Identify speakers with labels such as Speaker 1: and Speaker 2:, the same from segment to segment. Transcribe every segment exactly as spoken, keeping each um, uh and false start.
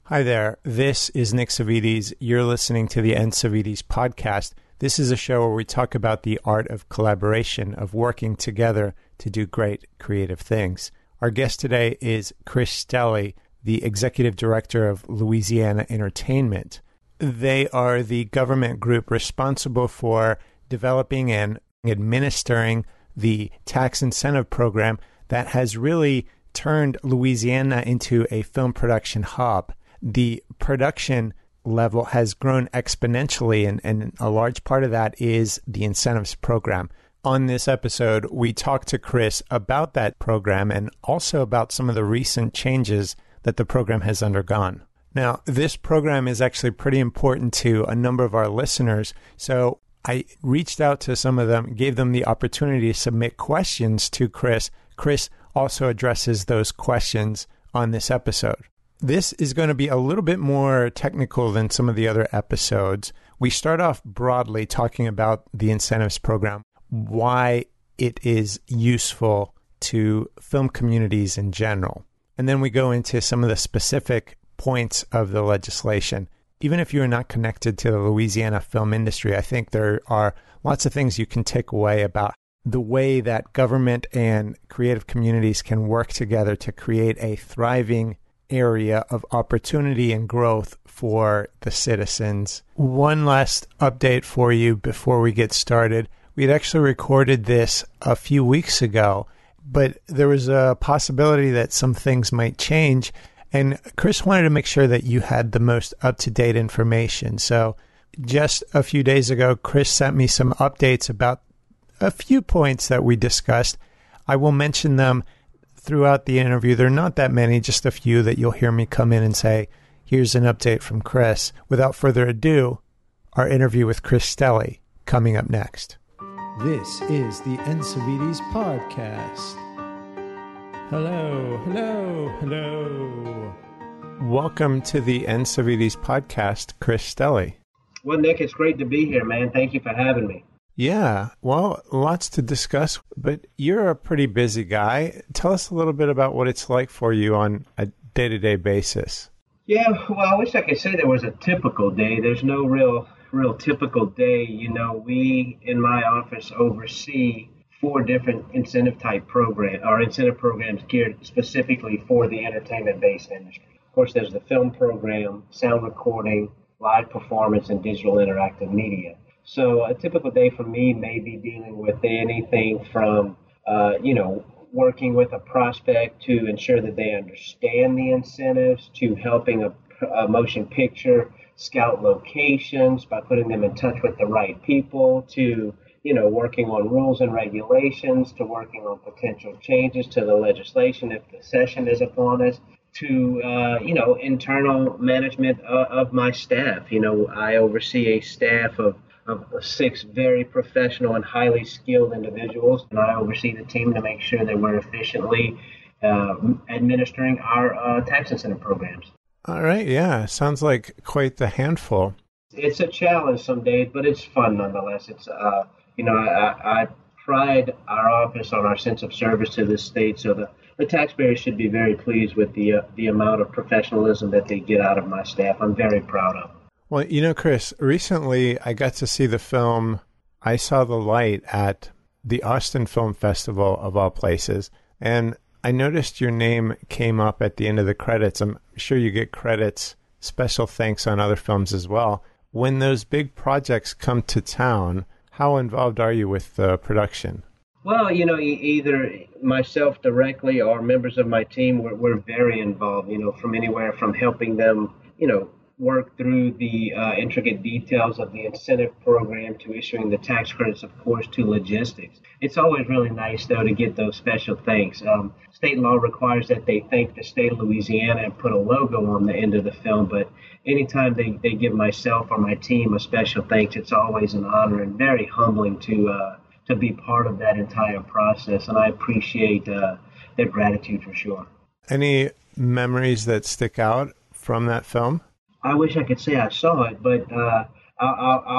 Speaker 1: Hi there. This is Nick Savides. You're listening to the N. Savides podcast. This is a show where we talk about the art of collaboration, of working together to do great creative things. Our guest today is Chris Stelly, the executive director of Louisiana Entertainment. They are the government group responsible for developing and administering the tax incentive program that has really turned Louisiana into a film production hub. The production level has grown exponentially, and, and a large part of that is the incentives program. On this episode, we talked to Chris about that program and also about some of the recent changes that the program has undergone. Now, this program is actually pretty important to a number of our listeners, so I reached out to some of them, gave them the opportunity to submit questions to Chris. Chris also addresses those questions on this episode. This is going to be a little bit more technical than some of the other episodes. We start off broadly talking about the incentives program, why it is useful to film communities in general. And then we go into some of the specific points of the legislation. Even if you are not connected to the Louisiana film industry, I think there are lots of things you can take away about the way that government and creative communities can work together to create a thriving area of opportunity and growth for the citizens. One last update for you before we get started. We had actually recorded this a few weeks ago, but there was a possibility that some things might change. And Chris wanted to make sure that you had the most up-to-date information. So just a few days ago, Chris sent me some updates about a few points that we discussed. I will mention them throughout the interview. There are not that many, just a few that you'll hear me come in and say, here's an update from Chris. Without further ado, our interview with Chris Stelly coming up next. This is the N. Savides podcast. Hello, hello, hello. Welcome to the N. Savides podcast, Chris Stelly.
Speaker 2: Well, Nick, it's great to be here, man. Thank you for having me.
Speaker 1: Yeah, well, lots to discuss, but you're a pretty busy guy. Tell us a little bit about what it's like for you on a day-to-day basis.
Speaker 2: Yeah, well, I wish I could say there was a typical day. There's no real, real typical day. You know, we in my office oversee four different incentive type programs, or incentive programs geared specifically for the entertainment-based industry. Of course, there's the film program, sound recording, live performance, and digital interactive media. So a typical day for me may be dealing with anything from, uh, you know, working with a prospect to ensure that they understand the incentives, to helping a, a motion picture scout locations by putting them in touch with the right people, to, you know, working on rules and regulations, to working on potential changes to the legislation if the session is upon us, to, uh, you know, internal management uh, of my staff. You know, I oversee a staff of of six very professional and highly skilled individuals, and I oversee the team to make sure that we're efficiently uh, administering our uh, tax incentive programs.
Speaker 1: All right, yeah, sounds like quite the handful.
Speaker 2: It's a challenge some days, but it's fun nonetheless. It's, uh, you know, I, I pride our office on our sense of service to the state, so the, the taxpayers should be very pleased with the uh, the amount of professionalism that they get out of my staff. I'm very proud of them.
Speaker 1: Well, you know, Chris, recently I got to see the film I Saw the Light at the Austin Film Festival, of all places, and I noticed your name came up at the end of the credits. I'm sure you get credits, special thanks on other films as well. When those big projects come to town, how involved are you with the production?
Speaker 2: Well, you know, either myself directly or members of my team, we're, we're very involved, you know, from anywhere from helping them, you know, work through the uh, intricate details of the incentive program to issuing the tax credits, of course, to logistics. It's always really nice, though, to get those special thanks. Um, state law requires that they thank the state of Louisiana and put a logo on the end of the film, but anytime they, they give myself or my team a special thanks, it's always an honor and very humbling to uh, to be part of that entire process, and I appreciate uh, their gratitude for sure.
Speaker 1: Any memories that stick out from that film?
Speaker 2: I wish I could say I saw it, but uh, I'll, I'll, I'll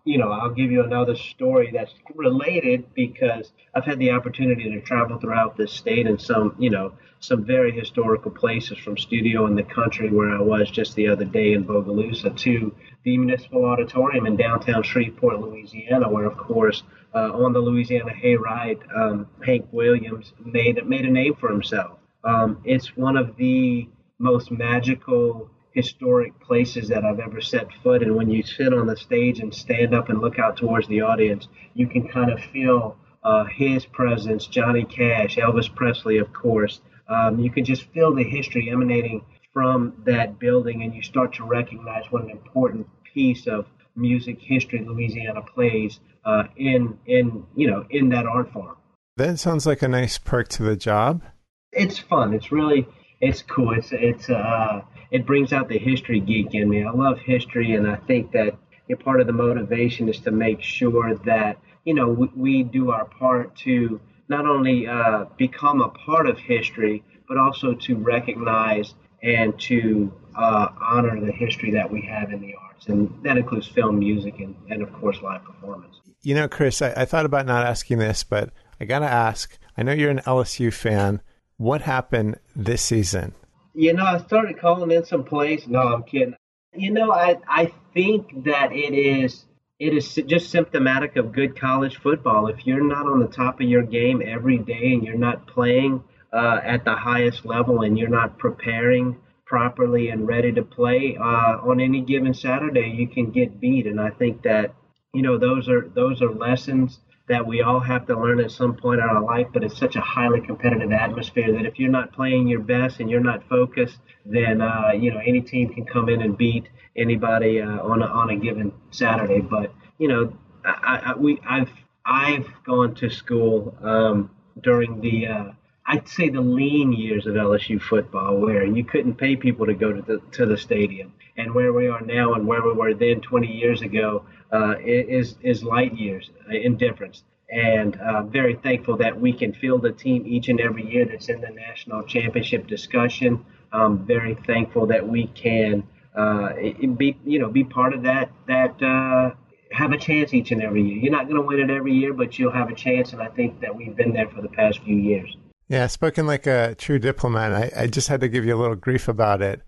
Speaker 2: you know, I'll give you another story that's related because I've had the opportunity to travel throughout this state and some, you know, some very historical places, from studio in the country where I was just the other day in Bogalusa to the Municipal Auditorium in downtown Shreveport, Louisiana, where, of course, uh, on the Louisiana Hayride, um, Hank Williams made made a name for himself. Um, it's one of the most magical historic places that I've ever set foot. And when you sit on the stage and stand up and look out towards the audience, you can kind of feel uh, his presence, Johnny Cash, Elvis Presley, of course. Um, you can just feel the history emanating from that building, and you start to recognize what an important piece of music history Louisiana plays uh, in in you know in that art form.
Speaker 1: That sounds like a nice perk to the job.
Speaker 2: It's fun. It's really it's cool. It's it's uh it brings out the history geek in me. I love history, and I think that a part of the motivation is to make sure that you know we, we do our part to not only uh, become a part of history, but also to recognize and to uh, honor the history that we have in the arts. And that includes film, music, and, and of course, live performance.
Speaker 1: You know, Chris, I, I thought about not asking this, but I got to ask. I know you're an L S U fan. What happened this season?
Speaker 2: You know, I started calling in some plays. No, I'm kidding. You know, I, I think that it is it is just symptomatic of good college football. If you're not on the top of your game every day and you're not playing uh, at the highest level and you're not preparing properly and ready to play uh, on any given Saturday, you can get beat. And I think that, you know, those are those are lessons that we all have to learn at some point in our life, but it's such a highly competitive atmosphere that if you're not playing your best and you're not focused, then, uh, you know, any team can come in and beat anybody uh, on a, on a given Saturday. But, you know, I, I, we, I've, I've gone to school um, during the, uh, I'd say the lean years of L S U football, where you couldn't pay people to go to the, to the stadium. And where we are now and where we were then twenty years ago uh, is is light years in difference. And uh, very thankful that we can field a team each and every year that's in the national championship discussion. Um, very thankful that we can uh, be you know be part of that that uh, have a chance each and every year. You're not going to win it every year, but you'll have a chance. And I think that we've been there for the past few years.
Speaker 1: Yeah, spoken like a true diplomat. I, I just had to give you a little grief about it.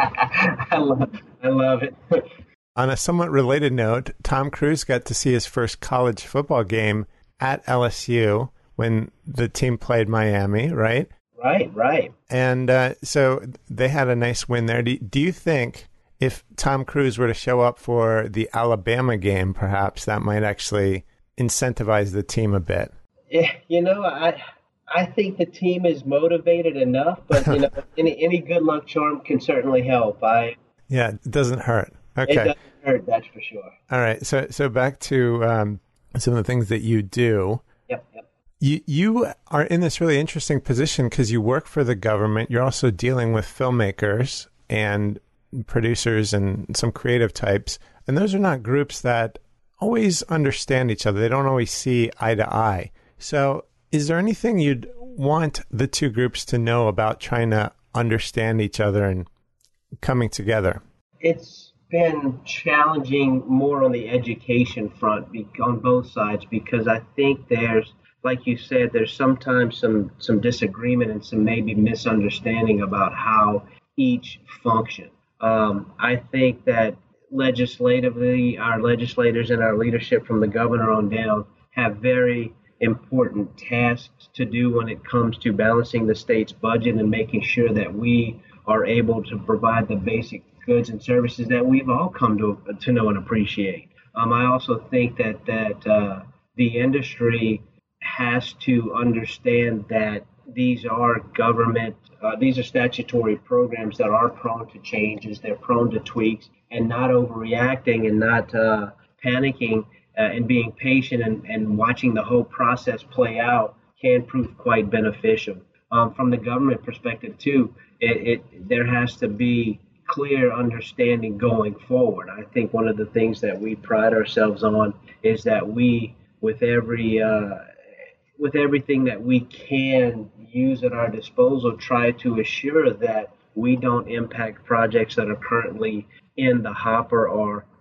Speaker 2: I love I love it.
Speaker 1: On a somewhat related note, Tom Cruise got to see his first college football game at L S U when the team played Miami, right?
Speaker 2: Right, right.
Speaker 1: And uh, so they had a nice win there. Do, do you think if Tom Cruise were to show up for the Alabama game, perhaps that might actually incentivize the team a bit?
Speaker 2: Yeah, you know, I... I think the team is motivated enough, but you know, any any good luck charm can certainly help. I
Speaker 1: yeah, it doesn't hurt. Okay,
Speaker 2: it doesn't hurt, that's for sure.
Speaker 1: All right, so so back to um, some of the things that you do.
Speaker 2: Yep, yep.
Speaker 1: You you are in this really interesting position because you work for the government. You're also dealing with filmmakers and producers and some creative types, and those are not groups that always understand each other. They don't always see eye to eye. So is there anything you'd want the two groups to know about trying to understand each other and coming together?
Speaker 2: It's been challenging more on the education front on both sides, because I think there's, like you said, there's sometimes some, some disagreement and some maybe misunderstanding about how each function. Um, I think that legislatively, our legislators and our leadership from the governor on down have very important tasks to do when it comes to balancing the state's budget and making sure that we are able to provide the basic goods and services that we've all come to to know and appreciate. Um, I also think that that uh, the industry has to understand that these are government, uh, these are statutory programs that are prone to changes, they're prone to tweaks, and not overreacting and not uh, panicking. Uh, and being patient and, and watching the whole process play out can prove quite beneficial. Um, from the government perspective, too, it, it there has to be clear understanding going forward. I think one of the things that we pride ourselves on is that we, with every uh, with everything that we can use at our disposal, try to assure that we don't impact projects that are currently in the hopper or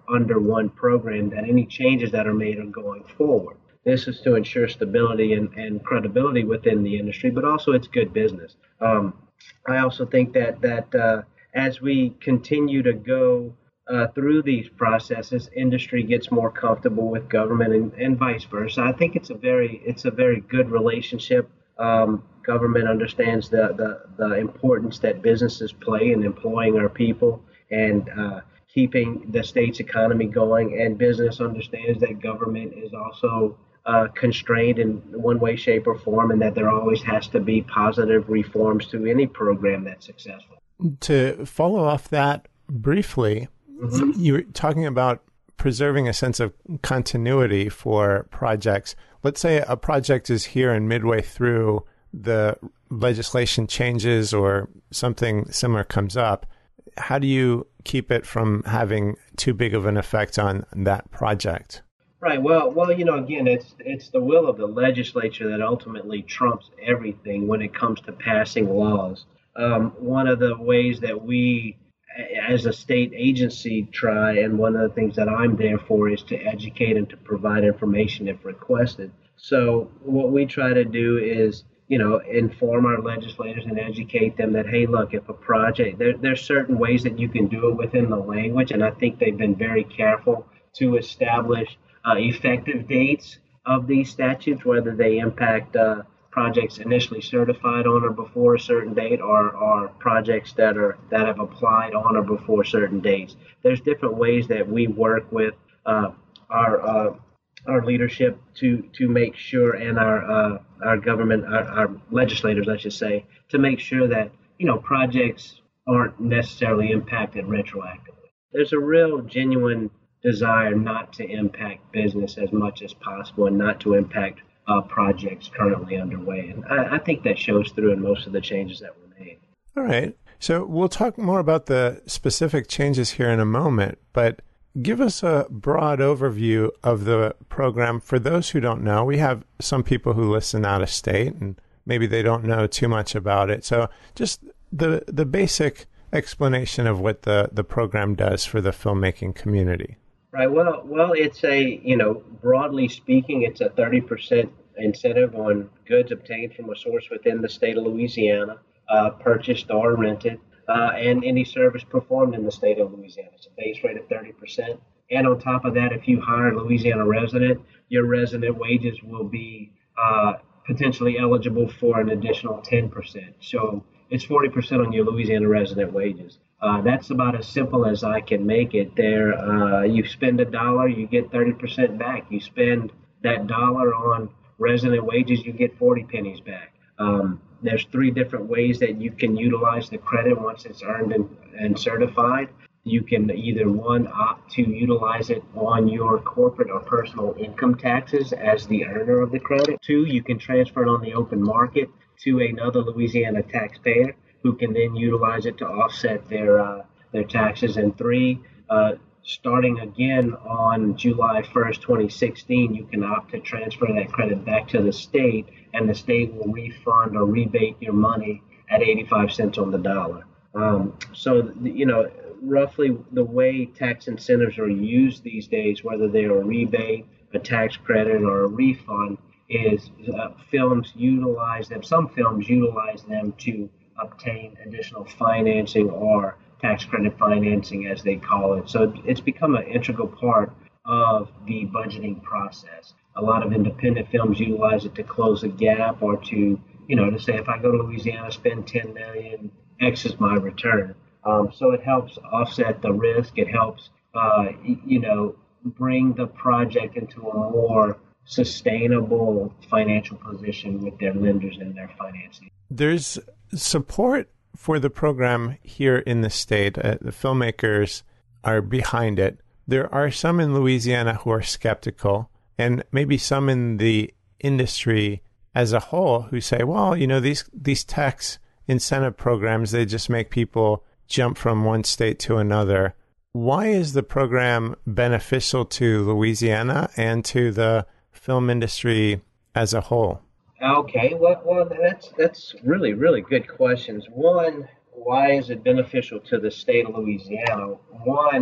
Speaker 2: under one program, that any changes that are made are going forward. This is to ensure stability and, and credibility within the industry, but also it's good business. Um, I also think that that uh, as we continue to go uh, through these processes, industry gets more comfortable with government and, and vice versa. I think it's a very it's a very good relationship. Um, government understands the, the, the importance that businesses play in employing our people and uh, keeping the state's economy going, and business understands that government is also uh, constrained in one way, shape, or form, and that there always has to be positive reforms to any program that's successful.
Speaker 1: To follow off that briefly, mm-hmm. you were talking about preserving a sense of continuity for projects. Let's say a project is here and midway through the legislation changes or something similar comes up. How do you keep it from having too big of an effect on that project?
Speaker 2: Right. Well, well, you know, again, it's it's the will of the legislature that ultimately trumps everything when it comes to passing laws. Um, one of the ways that we, as a state agency, try, and one of the things that I'm there for, is to educate and to provide information if requested. So what we try to do is, you know, inform our legislators and educate them that, hey, look, if a project, there, there's certain ways that you can do it within the language, and I think they've been very careful to establish uh, effective dates of these statutes, whether they impact uh, projects initially certified on or before a certain date, or, or projects that are that have applied on or before certain dates. There's different ways that we work with uh, our uh, our leadership to to make sure, and our uh, our government, our, our legislators, I should say, to make sure that, you know, projects aren't necessarily impacted retroactively. There's a real genuine desire not to impact business as much as possible, and not to impact uh, projects currently underway. And I, I think that shows through in most of the changes that were made.
Speaker 1: All right. So we'll talk more about the specific changes here in a moment, but give us a broad overview of the program. For those who don't know, we have some people who listen out of state and maybe they don't know too much about it. So just the the basic explanation of what the, the program does for the filmmaking community.
Speaker 2: Right. Well, well, it's a, you know, broadly speaking, it's a thirty percent incentive on goods obtained from a source within the state of Louisiana, uh, purchased or rented, uh, and any service performed in the state of Louisiana. It's a base rate of thirty percent. And on top of that, if you hire a Louisiana resident, your resident wages will be uh, potentially eligible for an additional ten percent. So it's forty percent on your Louisiana resident wages. Uh, that's about as simple as I can make it. There, uh, you spend a dollar, you get thirty percent back. You spend that dollar on resident wages, you get forty pennies back. Um, there's three different ways that you can utilize the credit once it's earned and, and certified. You can either, one, opt to utilize it on your corporate or personal income taxes as the earner of the credit. Two, you can transfer it on the open market to another Louisiana taxpayer who can then utilize it to offset their uh, their taxes. And three, uh, starting again on July first, twenty sixteen, you can opt to transfer that credit back to the state, and the state will refund or rebate your money at eighty-five cents on the dollar. Um, so, you know, roughly the way tax incentives are used these days, whether they're a rebate, a tax credit, or a refund, is uh, films utilize them. Some films utilize them to obtain additional financing, or tax credit financing, as they call it. So it's become an integral part of the budgeting process. A lot of independent films utilize it to close a gap, or to, you know, to say, if I go to Louisiana, spend ten million, X is my return. Um, so it helps offset the risk. It helps, uh, you know, bring the project into a more sustainable financial position with their lenders and their financing.
Speaker 1: There's support for the program here in the state. Uh, the filmmakers are behind it. There are some in Louisiana who are skeptical, and maybe some in the industry as a whole who say, well, you know, these these tax incentive programs, they just make people jump from one state to another. Why is the program beneficial to Louisiana and to the film industry as a whole?
Speaker 2: Okay, well, well, that's that's really, really good questions. One, why is it beneficial to the state of Louisiana? One,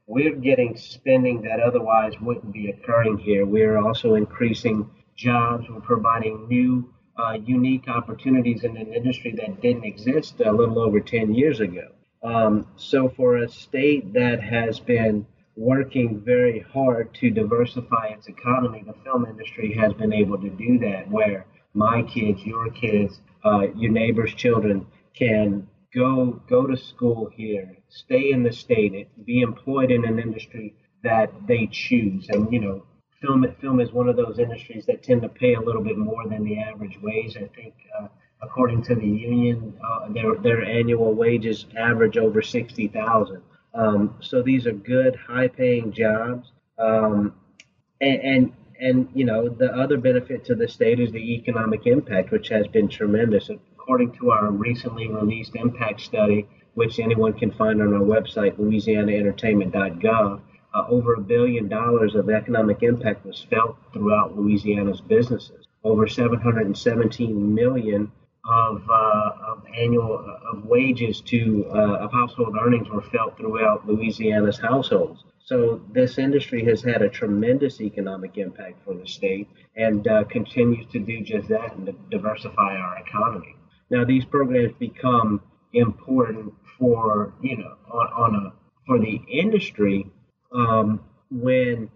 Speaker 2: we're getting spending that otherwise wouldn't be occurring here. We're also increasing jobs. We're providing new, uh, unique opportunities in an industry that didn't exist a little over ten years ago. Um, so for a state that has been working very hard to diversify its economy, the film industry has been able to do that, where my kids, your kids, uh, your neighbors' children can go go to school here, stay in the state, be employed in an industry that they choose. And you know, film film is one of those industries that tend to pay a little bit more than the average wage. I think, uh, according to the union, uh, their their annual wages average over sixty thousand. Um, so these are good, high-paying jobs, um, and, and and you know, the other benefit to the state is the economic impact, which has been tremendous. According to our recently released impact study, which anyone can find on our website, louisiana entertainment dot gov, uh, over a billion dollars of economic impact was felt throughout Louisiana's businesses. Over seven hundred seventeen million of, uh, of annual of wages to uh, of household earnings were felt throughout Louisiana's households. So this industry has had a tremendous economic impact for the state, and uh, continues to do just that and to diversify our economy. Now these programs become important for you know on, on a for the industry um, when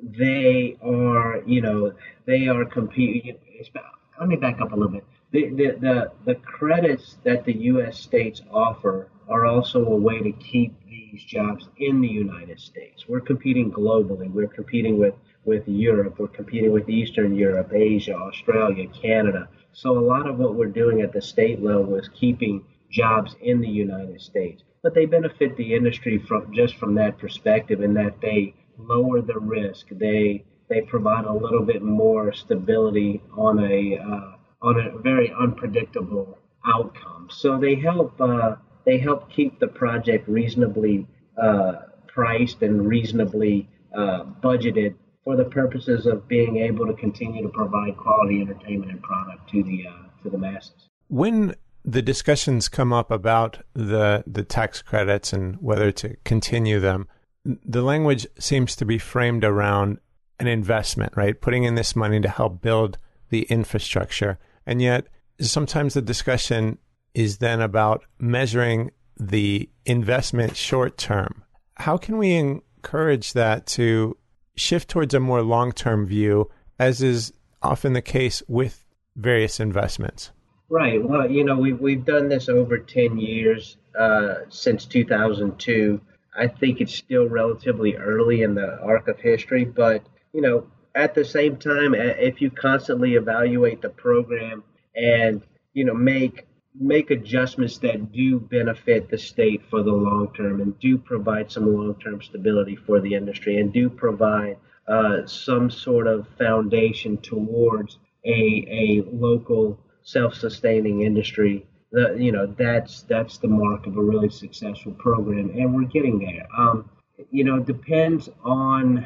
Speaker 2: they are you know they are competing. Let me back up a little bit. The, the, the, the credits that the U S states offer are also a way to keep these jobs in the United States. We're competing globally. We're competing with, with Europe. We're competing with Eastern Europe, Asia, Australia, Canada. So a lot of what we're doing at the state level is keeping jobs in the United States. But they benefit the industry from just from that perspective, in that they lower the risk. They they provide a little bit more stability on a uh, on a very unpredictable outcome. So they help uh, they help keep the project reasonably uh, priced and reasonably uh, budgeted for the purposes of being able to continue to provide quality entertainment and product to the uh, to the masses.
Speaker 1: When the discussions come up about the the tax credits and whether to continue them, the language seems to be framed around an investment, right? Putting in this money to help build the infrastructure. And yet sometimes the discussion is then about measuring the investment short term. How can we encourage that to shift towards a more long-term view, as is often the case with various investments?
Speaker 2: Right. Well, you know, we've, we've done this over ten years, uh, since two thousand two. I think it's still relatively early in the arc of history, but, you know, at the same time, if you constantly evaluate the program and, you know, make make adjustments that do benefit the state for the long term and do provide some long-term stability for the industry and do provide uh, some sort of foundation towards a a local self-sustaining industry, the, you know, that's that's the mark of a really successful program, and we're getting there. Um, you know, it depends on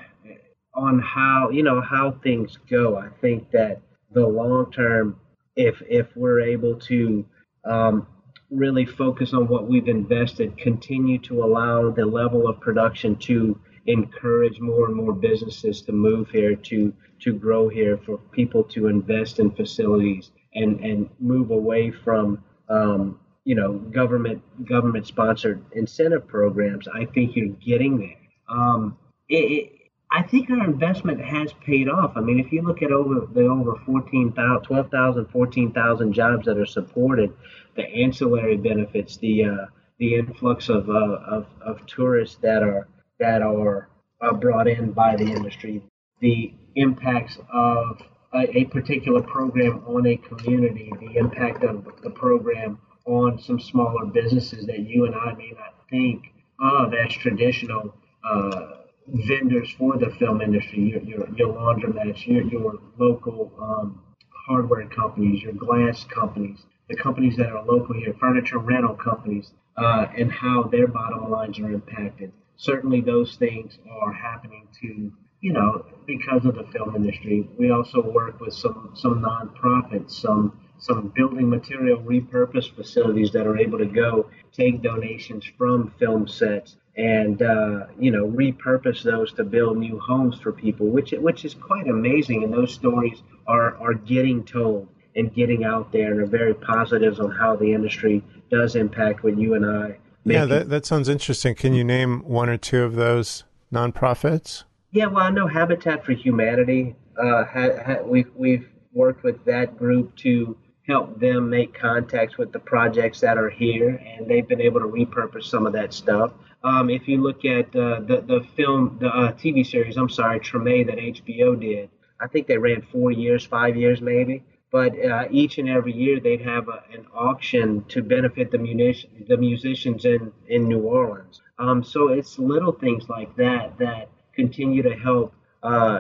Speaker 2: on how you know how things go. I think that the long term, if if we're able to um, really focus on what we've invested, continue to allow the level of production to encourage more and more businesses to move here, to to grow here, for people to invest in facilities and and move away from um, you know government government sponsored incentive programs. I think you're getting there. Um, it, it, I think our investment has paid off. I mean, if you look at over the over fourteen thousand, twelve thousand, fourteen thousand jobs that are supported, the ancillary benefits, the uh, the influx of, uh, of of tourists that are that are uh, brought in by the industry, the impacts of a, a particular program on a community, the impact of the program on some smaller businesses that you and I may not think of as traditional uh, vendors for the film industry, your your, your laundromats, your, your local um, hardware companies, your glass companies, the companies that are local here, furniture rental companies, uh, and how their bottom lines are impacted. Certainly those things are happening to, you know, because of the film industry. We also work with some, some nonprofits, some some building material repurposed facilities that are able to go take donations from film sets and uh, you know, repurpose those to build new homes for people, which which is quite amazing. And those stories are are getting told and getting out there, and are very positives on how the industry does impact what you and I make.
Speaker 1: Yeah, that that sounds interesting. Can you name one or two of those nonprofits?
Speaker 2: Yeah, well, I know Habitat for Humanity. Uh, ha, ha, we've we've worked with that group to help them make contacts with the projects that are here, and they've been able to repurpose some of that stuff. Um, if you look at uh, the the film, the uh, T V series, I'm sorry, Treme, that H B O did, I think they ran four years, five years maybe. But uh, each and every year they'd have a, an auction to benefit the, munition, the musicians in, in New Orleans. Um, so it's little things like that that continue to help uh,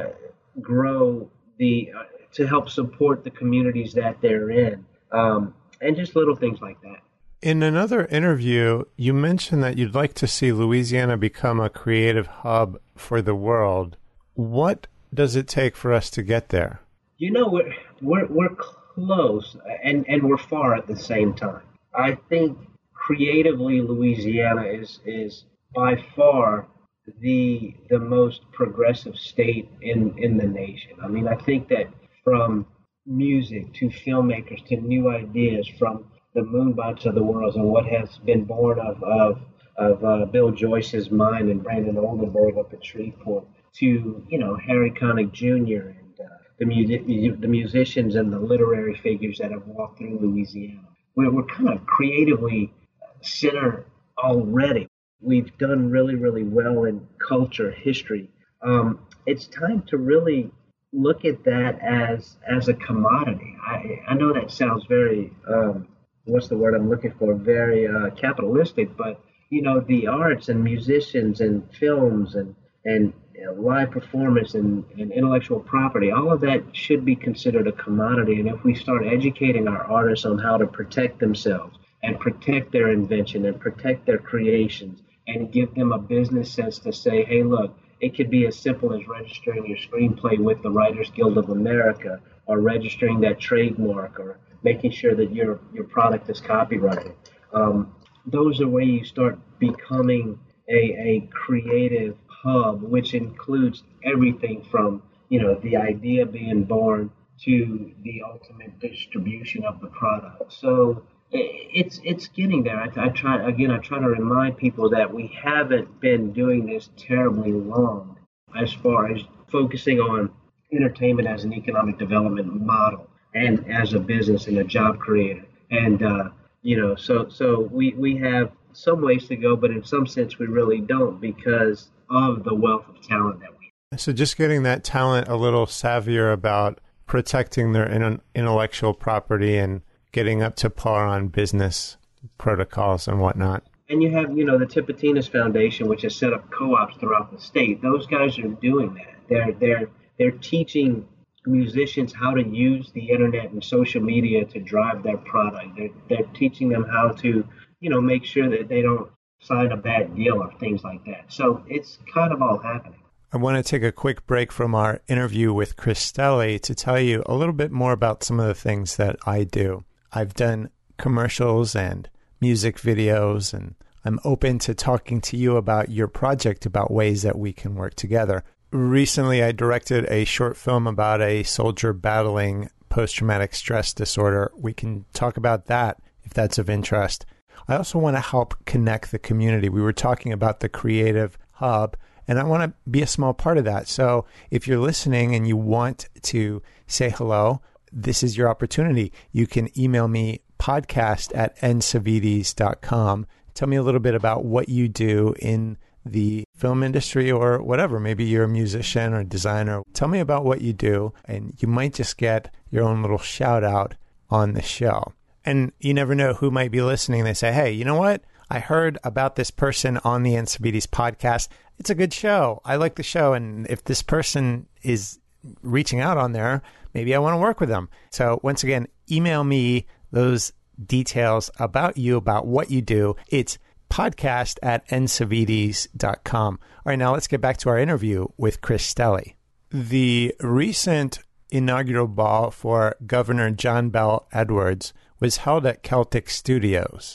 Speaker 2: grow the, uh, to help support the communities that they're in, um, and just little things like that.
Speaker 1: In another interview, you mentioned that you'd like to see Louisiana become a creative hub for the world. What does it take for us to get there?
Speaker 2: You know, we're, we're, we're close and, and we're far at the same time. I think creatively, Louisiana is, is by far the the most progressive state in, in the nation. I mean, I think that from music to filmmakers to new ideas, from the Moonbots of the world and what has been born of of, of uh, Bill Joyce's mind and Brandon Oldenburg up at Shreveport, to, you know, Harry Connick Junior and uh, the, mu- the musicians and the literary figures that have walked through Louisiana. We're, we're kind of creatively centered already. We've done really, really well in culture, history. Um, it's time to really look at that as as a commodity. I, I know that sounds very, um, what's the word I'm looking for, very uh, capitalistic, but, you know, the arts and musicians and films and, and live performance and, and intellectual property, all of that should be considered a commodity. And if we start educating our artists on how to protect themselves and protect their invention and protect their creations and give them a business sense to say, hey, look, it could be as simple as registering your screenplay with the Writers Guild of America, or registering that trademark, or making sure that your your product is copyrighted. Um, those are where you start becoming a, a creative hub, which includes everything from, you know, the idea being born to the ultimate distribution of the product. So it's it's getting there. I, I try again. I try to remind people that we haven't been doing this terribly long, as far as focusing on entertainment as an economic development model and as a business and a job creator. And uh, you know, so so we we have some ways to go, but in some sense we really don't, because of the wealth of talent that we have.
Speaker 1: So just getting that talent a little savvier about protecting their in- intellectual property and getting up to par on business protocols and whatnot.
Speaker 2: And you have, you know, the Tipitinas Foundation, which has set up co-ops throughout the state. Those guys are doing that. They're they're they're teaching musicians how to use the internet and social media to drive their product. They're they're teaching them how to, you know, make sure that they don't sign a bad deal or things like that. So it's kind of all happening.
Speaker 1: I want to take a quick break from our interview with Chris Stelly to tell you a little bit more about some of the things that I do. I've done commercials and music videos, and I'm open to talking to you about your project, about ways that we can work together. Recently, I directed a short film about a soldier battling post-traumatic stress disorder. We can talk about that if that's of interest. I also want to help connect the community. We were talking about the Creative Hub, and I want to be a small part of that. So if you're listening and you want to say hello, this is your opportunity. You can email me podcast at n savides dot com. Tell me a little bit about what you do in the film industry or whatever. Maybe you're a musician or designer. Tell me about what you do, and you might just get your own little shout out on the show. And you never know who might be listening. They say, hey, you know what? I heard about this person on the N Savides podcast. It's a good show. I like the show. And if this person is reaching out on there, maybe I want to work with them. So once again, email me those details about you, about what you do. It's podcast at n savides dot com. All right, now let's get back to our interview with Chris Stelly. The recent inaugural ball for Governor John Bell Edwards was held at Celtic Studios.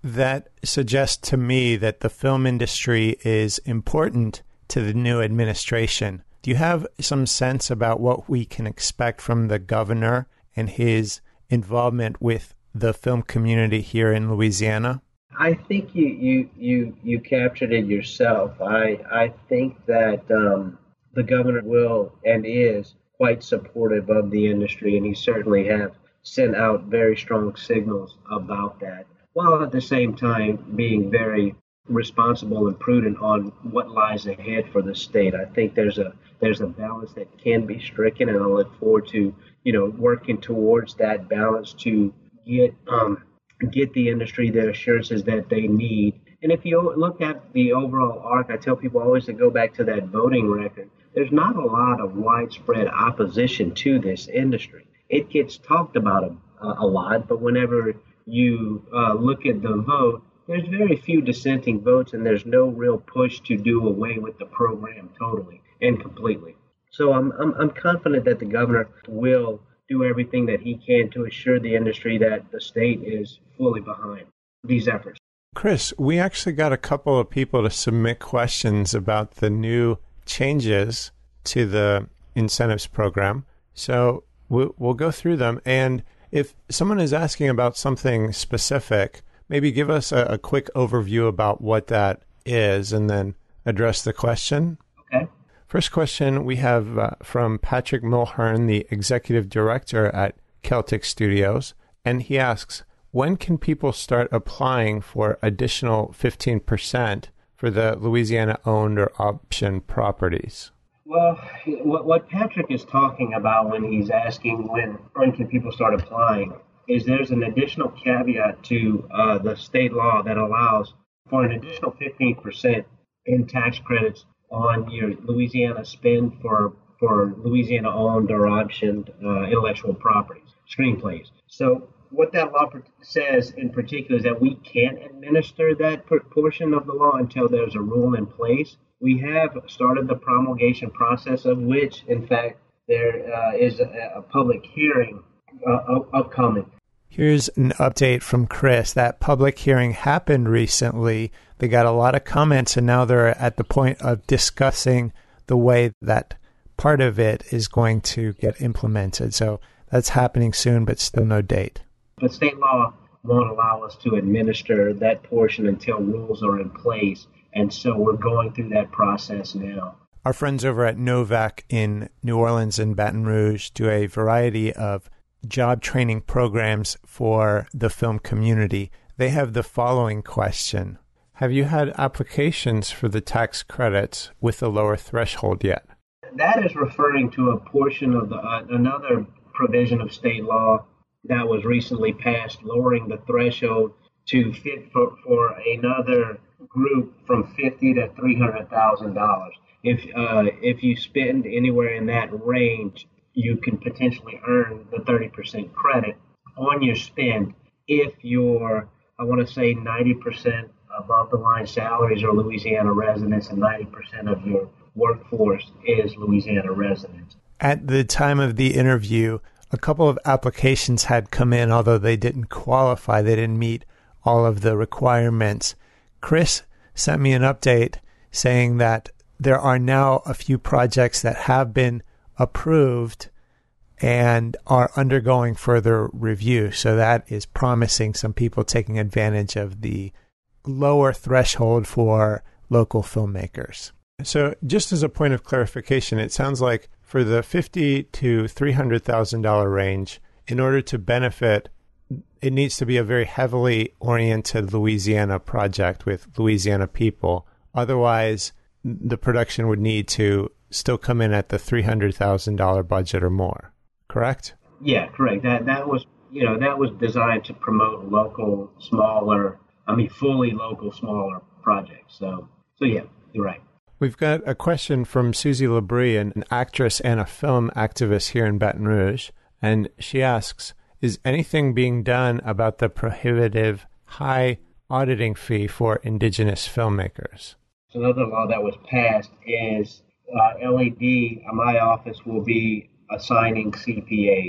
Speaker 1: that suggests to me that the film industry is important to the new administration. Do you have some sense about what we can expect from the governor and his involvement with the film community here in Louisiana?
Speaker 2: I think you you you, you captured it yourself. I I think that um, the governor will and is quite supportive of the industry, and he certainly have sent out very strong signals about that, while at the same time being very responsible and prudent on what lies ahead for the state. I think there's a there's a balance that can be stricken, and I look forward to you know working towards that balance to get um, get the industry the assurances that they need. And if you look at the overall arc, I tell people always to go back to that voting record. There's not a lot of widespread opposition to this industry. It gets talked about a, a lot, but whenever you uh, look at the vote, there's very few dissenting votes, and there's no real push to do away with the program totally and completely. So I'm I'm, I'm confident that the governor will do everything that he can to assure the industry that the state is fully behind these efforts.
Speaker 1: Chris, we actually got a couple of people to submit questions about the new changes to the incentives program. So we'll, we'll go through them. And if someone is asking about something specific, maybe give us a, a quick overview about what that is and then address the question.
Speaker 2: Okay.
Speaker 1: First question we have uh, from Patrick Mulhern, the executive director at Celtic Studios. And he asks, when can people start applying for additional fifteen percent for the Louisiana-owned or option properties?
Speaker 2: Well, what, what Patrick is talking about when he's asking when, when can people start applying is there's an additional caveat to uh, the state law that allows for an additional fifteen percent in tax credits on your Louisiana spend for, for Louisiana-owned or optioned uh, intellectual properties, screenplays. So what that law says in particular is that we can't administer that portion of the law until there's a rule in place. We have started the promulgation process, of which, in fact, there uh, is a, a public hearing uh, upcoming.
Speaker 1: Here's an update from Chris. That public hearing happened recently. They got a lot of comments, and now they're at the point of discussing the way that part of it is going to get implemented. So that's happening soon, but still no date.
Speaker 2: But state law won't allow us to administer that portion until rules are in place. And so we're going through that process now.
Speaker 1: Our friends over at Novak in New Orleans and Baton Rouge do a variety of job training programs for the film community. They have the following question. Have you had applications for the tax credits with a lower threshold yet?
Speaker 2: That is referring to a portion of the uh, another provision of state law that was recently passed, lowering the threshold to fit for, for another group from fifty to three hundred thousand dollars. If uh, if you spend anywhere in that range, you can potentially earn the thirty percent credit on your spend if you're, I want to say, ninety percent above the line salaries are Louisiana residents and ninety percent of your workforce is Louisiana residents.
Speaker 1: At the time of the interview, a couple of applications had come in, although they didn't qualify. They didn't meet all of the requirements. Chris sent me an update saying that there are now a few projects that have been approved and are undergoing further review. So that is promising some people taking advantage of the lower threshold for local filmmakers. So just as a point of clarification, it sounds like for the fifty thousand to three hundred thousand dollars range, in order to benefit, it needs to be a very heavily oriented Louisiana project with Louisiana people. Otherwise, the production would need to still come in at the three hundred thousand dollars budget or more. Correct?
Speaker 2: Yeah, correct. That that was, you know, that was designed to promote local, smaller, I mean, fully local, smaller projects. So, so yeah, you're right.
Speaker 1: We've got a question from Susie Labrie, an actress and a film activist here in Baton Rouge, and she asks, is anything being done about the prohibitive high auditing fee for indigenous filmmakers?
Speaker 2: Another law that was passed is uh, L A D, my office will be assigning C P As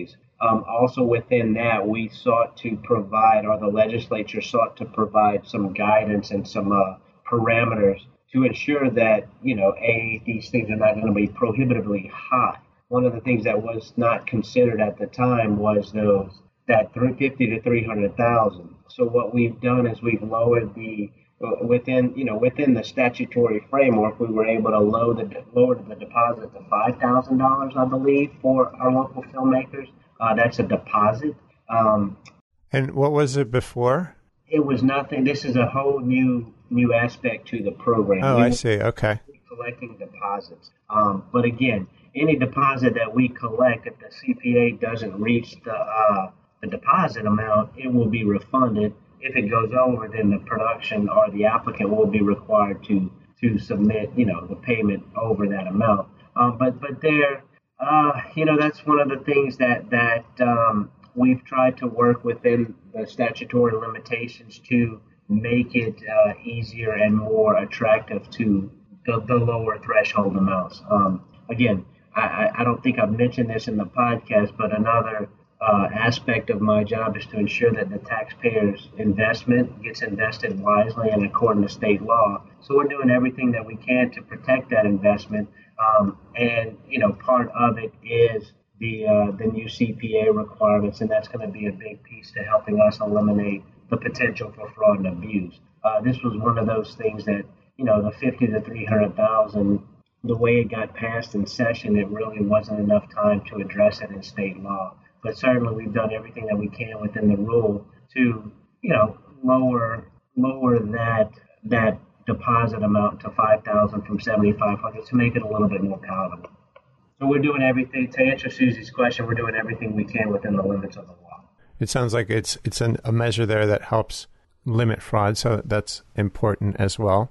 Speaker 2: Um, also within that, we sought to provide, or the legislature sought to provide some guidance and some uh, parameters to ensure that, you know, A, these things are not going to be prohibitively high. One of the things that was not considered at the time was those that three hundred fifty to three hundred thousand. So what we've done is we've lowered the uh, within you know within the statutory framework, we were able to lower the lower the deposit to five thousand dollars, I believe, for our local filmmakers. Uh, that's a deposit. Um,
Speaker 1: and what was it before?
Speaker 2: It was nothing. This is a whole new new aspect to the program.
Speaker 1: Oh,
Speaker 2: we
Speaker 1: I see. Okay.
Speaker 2: Collecting deposits, um, but again, any deposit that we collect, if the C P A doesn't reach the uh, the deposit amount, it will be refunded. If it goes over, then the production or the applicant will be required to to submit, you know, the payment over that amount. Um, but but there, uh, you know, that's one of the things that that um, we've tried to work within the statutory limitations to make it uh, easier and more attractive to the, the lower threshold amounts. Um, again, I, I don't think I've mentioned this in the podcast, but another uh, aspect of my job is to ensure that the taxpayer's investment gets invested wisely and according to state law. So we're doing everything that we can to protect that investment. Um, and, you know, part of it is the uh, the new C P A requirements, and that's going to be a big piece to helping us eliminate the potential for fraud and abuse. Uh, this was one of those things that, you know, the fifty to three hundred thousand, the way it got passed in session, it really wasn't enough time to address it in state law. But certainly we've done everything that we can within the rule to, you know, lower lower that that deposit amount to five thousand from seventy-five hundred to make it a little bit more palatable. So we're doing everything, to answer Susie's question, we're doing everything we can within the limits of the law.
Speaker 1: It sounds like it's it's an, a measure there that helps limit fraud, so that's important as well.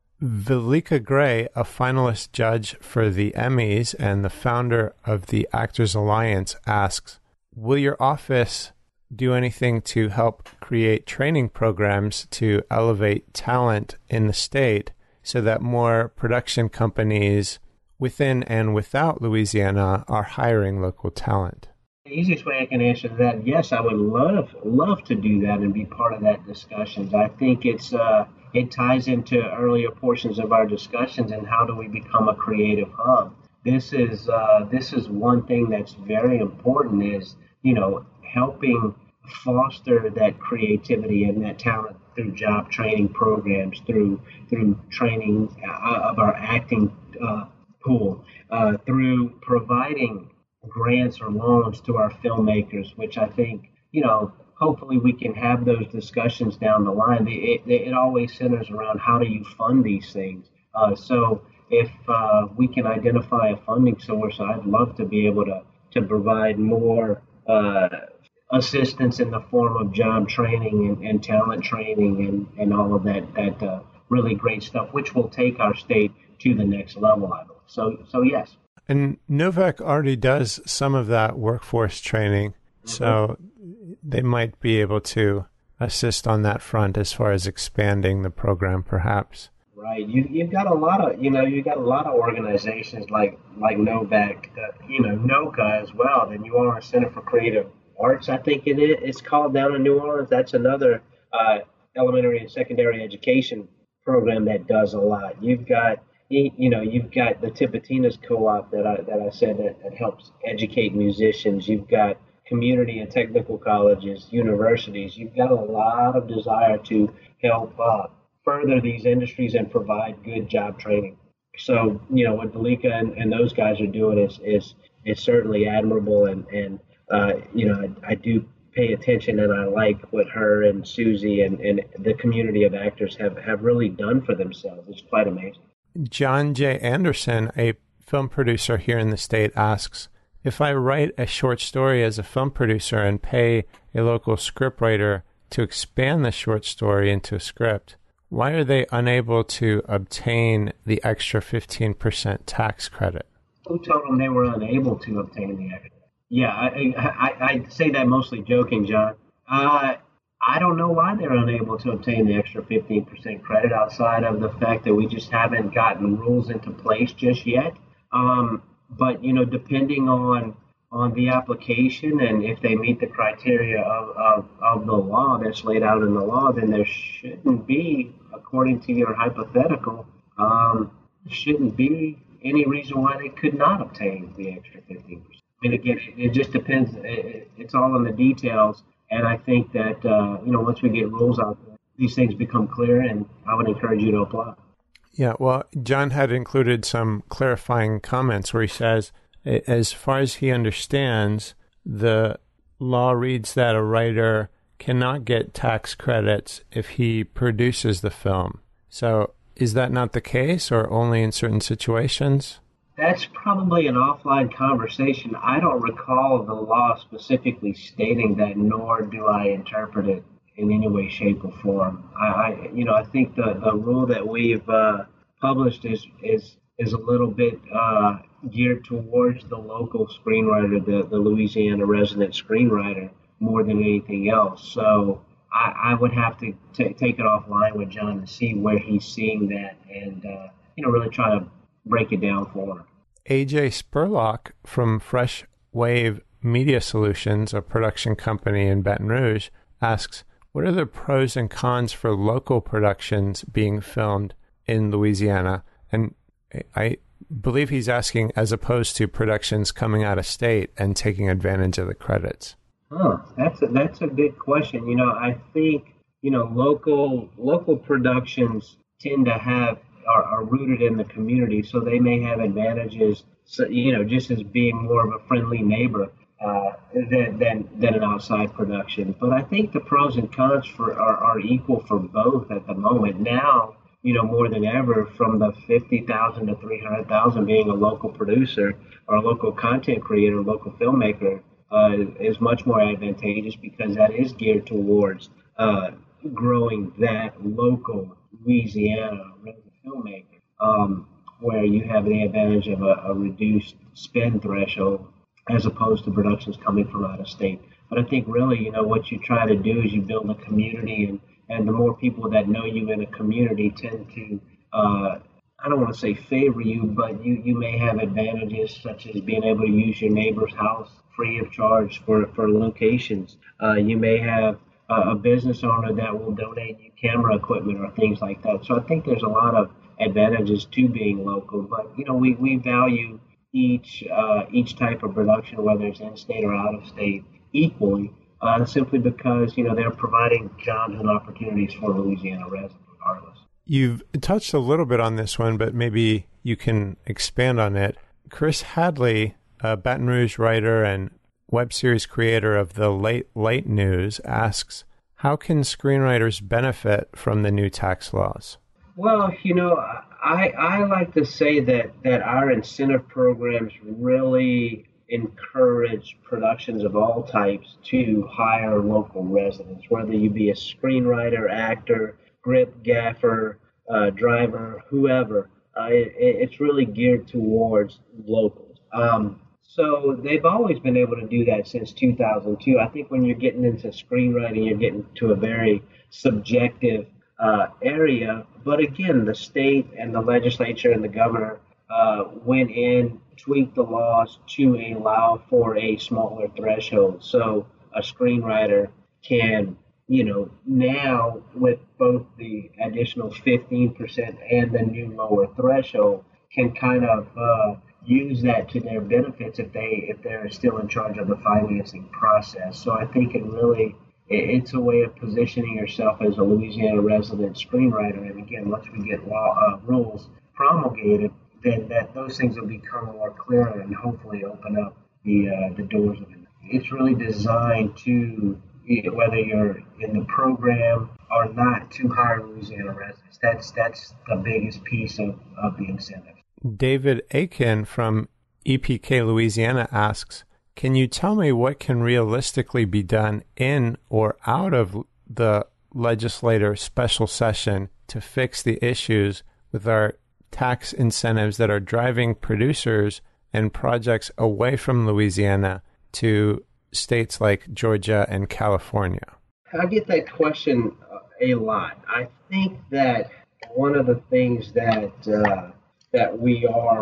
Speaker 1: Velika Gray, a finalist judge for the Emmys and the founder of the Actors Alliance, asks, will your office do anything to help create training programs to elevate talent in the state so that more production companies within and without Louisiana are hiring local talent?
Speaker 2: The easiest way I can answer that, yes, I would love love to do that and be part of that discussions. I think it's uh, it ties into earlier portions of our discussions and how do we become a creative hub. This is uh, this is one thing that's very important is, you know, helping foster that creativity and that talent through job training programs, through through training of our acting uh, pool, uh, through providing grants or loans to our filmmakers, which I think, you know, hopefully we can have those discussions down the line. It, it, it always centers around how do you fund these things. Uh, so if uh, we can identify a funding source, I'd love to be able to, to provide more uh, assistance in the form of job training and, and talent training and, and all of that, that uh, really great stuff, which will take our state to the next level, I believe. So, so yes.
Speaker 1: And Novak already does some of that workforce training, mm-hmm. so they might be able to assist on that front as far as expanding the program, perhaps.
Speaker 2: Right. You you've got a lot of you know you got a lot of organizations like like Novak, uh, you know NOCA as well. The New Orleans Center for Creative Arts, I think it is. It's called down in New Orleans. That's another uh, elementary and secondary education program that does a lot. You've got you know, you've got the Tipitina's Co-op that I that I said that, that helps educate musicians. You've got community and technical colleges, universities. You've got a lot of desire to help uh, further these industries and provide good job training. So, you know, what Velika and, and those guys are doing is is is certainly admirable, and and uh, you know, I, I do pay attention, and I like what her and Susie and, and the community of actors have, have really done for themselves. It's quite amazing.
Speaker 1: John J. Anderson, a film producer here in the state, asks, if I write a short story as a film producer and pay a local scriptwriter to expand the short story into a script, why are they unable to obtain the extra fifteen percent tax credit?
Speaker 2: Who told them they were unable to obtain the extra? Yeah, I, I, I say that mostly joking, John. Uh, I don't know why they're unable to obtain the extra fifteen percent credit outside of the fact that we just haven't gotten rules into place just yet. Um, but, you know, depending on on the application, and if they meet the criteria of, of, of the law that's laid out in the law, then there shouldn't be, according to your hypothetical, um, shouldn't be any reason why they could not obtain the extra fifteen percent. I mean, again, it, it just depends. It, it's all in the details, and I think that, uh, you know, once we get rules out there, these things become clear, and I would encourage you to apply.
Speaker 1: Yeah, well, John had included some clarifying comments where he says, as far as he understands, the law reads that a writer cannot get tax credits if he produces the film. So is that not the case, or only in certain situations?
Speaker 2: That's probably an offline conversation. I don't recall the law specifically stating that, nor do I interpret it in any way, shape, or form. I, I you know, I think the, the rule that we've uh, published is is is a little bit uh, geared towards the local screenwriter, the, the Louisiana resident screenwriter, more than anything else. So I, I would have to t- take it offline with John to see where he's seeing that, and uh, you know, really try to break it down for him.
Speaker 1: A J Spurlock from Fresh Wave Media Solutions, a production company in Baton Rouge, asks, what are the pros and cons for local productions being filmed in Louisiana? And I believe he's asking as opposed to productions coming out of state and taking advantage of the credits.
Speaker 2: Oh, that's a, that's a good question. You know, I think, you know, local local productions tend to have are, are rooted in the community, so they may have advantages, so, you know, just as being more of a friendly neighbor uh, than, than than an outside production. But I think the pros and cons for are, are equal for both at the moment. Now, you know, more than ever, from the fifty thousand to three hundred thousand, being a local producer or a local content creator, local filmmaker, uh, is much more advantageous, because that is geared towards uh, growing that local Louisiana filmmaker, um, where you have the advantage of a, a reduced spend threshold as opposed to productions coming from out of state. But I think really, you know, what you try to do is you build a community, and, and the more people that know you in a community tend to, uh, I don't want to say favor you, but you, you may have advantages such as being able to use your neighbor's house free of charge for, for locations. Uh, you may have a business owner that will donate you camera equipment or things like that. So I think there's a lot of advantages to being local, but you know, we, we value each uh, each type of production, whether it's in state or out of state, equally, uh, simply because, you know, they're providing jobs and opportunities for Louisiana residents regardless.
Speaker 1: You've touched a little bit on this one, but maybe you can expand on it. Chris Hadley, a Baton Rouge writer and web series creator of the Late Late News, asks, how can screenwriters benefit from the new tax laws?
Speaker 2: Well, you know, I, I like to say that, that our incentive programs really encourage productions of all types to hire local residents, whether you be a screenwriter, actor, grip, gaffer, uh, driver, whoever. Uh, it, it's really geared towards locals. Um, So they've always been able to do that since two thousand two. I think when you're getting into screenwriting, you're getting to a very subjective uh, area. But again, the state and the legislature and the governor uh, went in, tweaked the laws to allow for a smaller threshold. So a screenwriter can, you know, now with both the additional fifteen percent and the new lower threshold, can kind of uh, use that to their benefits if they if they're still in charge of the financing process. So I think it really it's a way of positioning yourself as a Louisiana resident screenwriter. And again, once we get law uh, rules promulgated, then that those things will become more clear and hopefully open up the uh, the doors of it. It's really designed to, whether you're in the program or not, to hire Louisiana residents. That's that's the biggest piece of, of the incentive.
Speaker 1: David Aiken from E P K Louisiana asks, can you tell me what can realistically be done in or out of the legislator special session to fix the issues with our tax incentives that are driving producers and projects away from Louisiana to states like Georgia and California?
Speaker 2: I get that question a lot. I think that one of the things that uh, that we are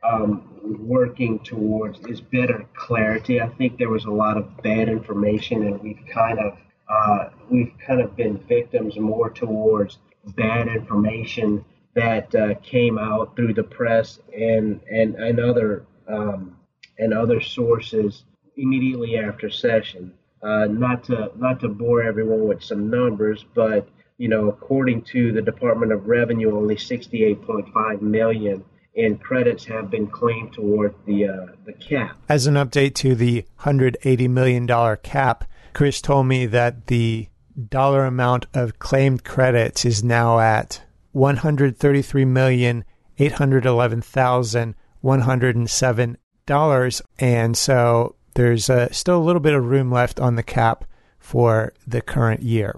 Speaker 2: um, working towards is better clarity. I think there was a lot of bad information, and we've kind of uh, we've kind of been victims more towards bad information that uh, came out through the press and and and other um, and other sources immediately after session. Uh, not to not to bore everyone with some numbers, but you know, according to the Department of Revenue, only sixty-eight point five million in credits have been claimed toward the uh, the cap.
Speaker 1: As an update to the one hundred eighty million dollars cap, Chris told me that the dollar amount of claimed credits is now at one hundred thirty-three million eight hundred eleven thousand one hundred seven dollars, and so there's uh, still a little bit of room left on the cap for the current year.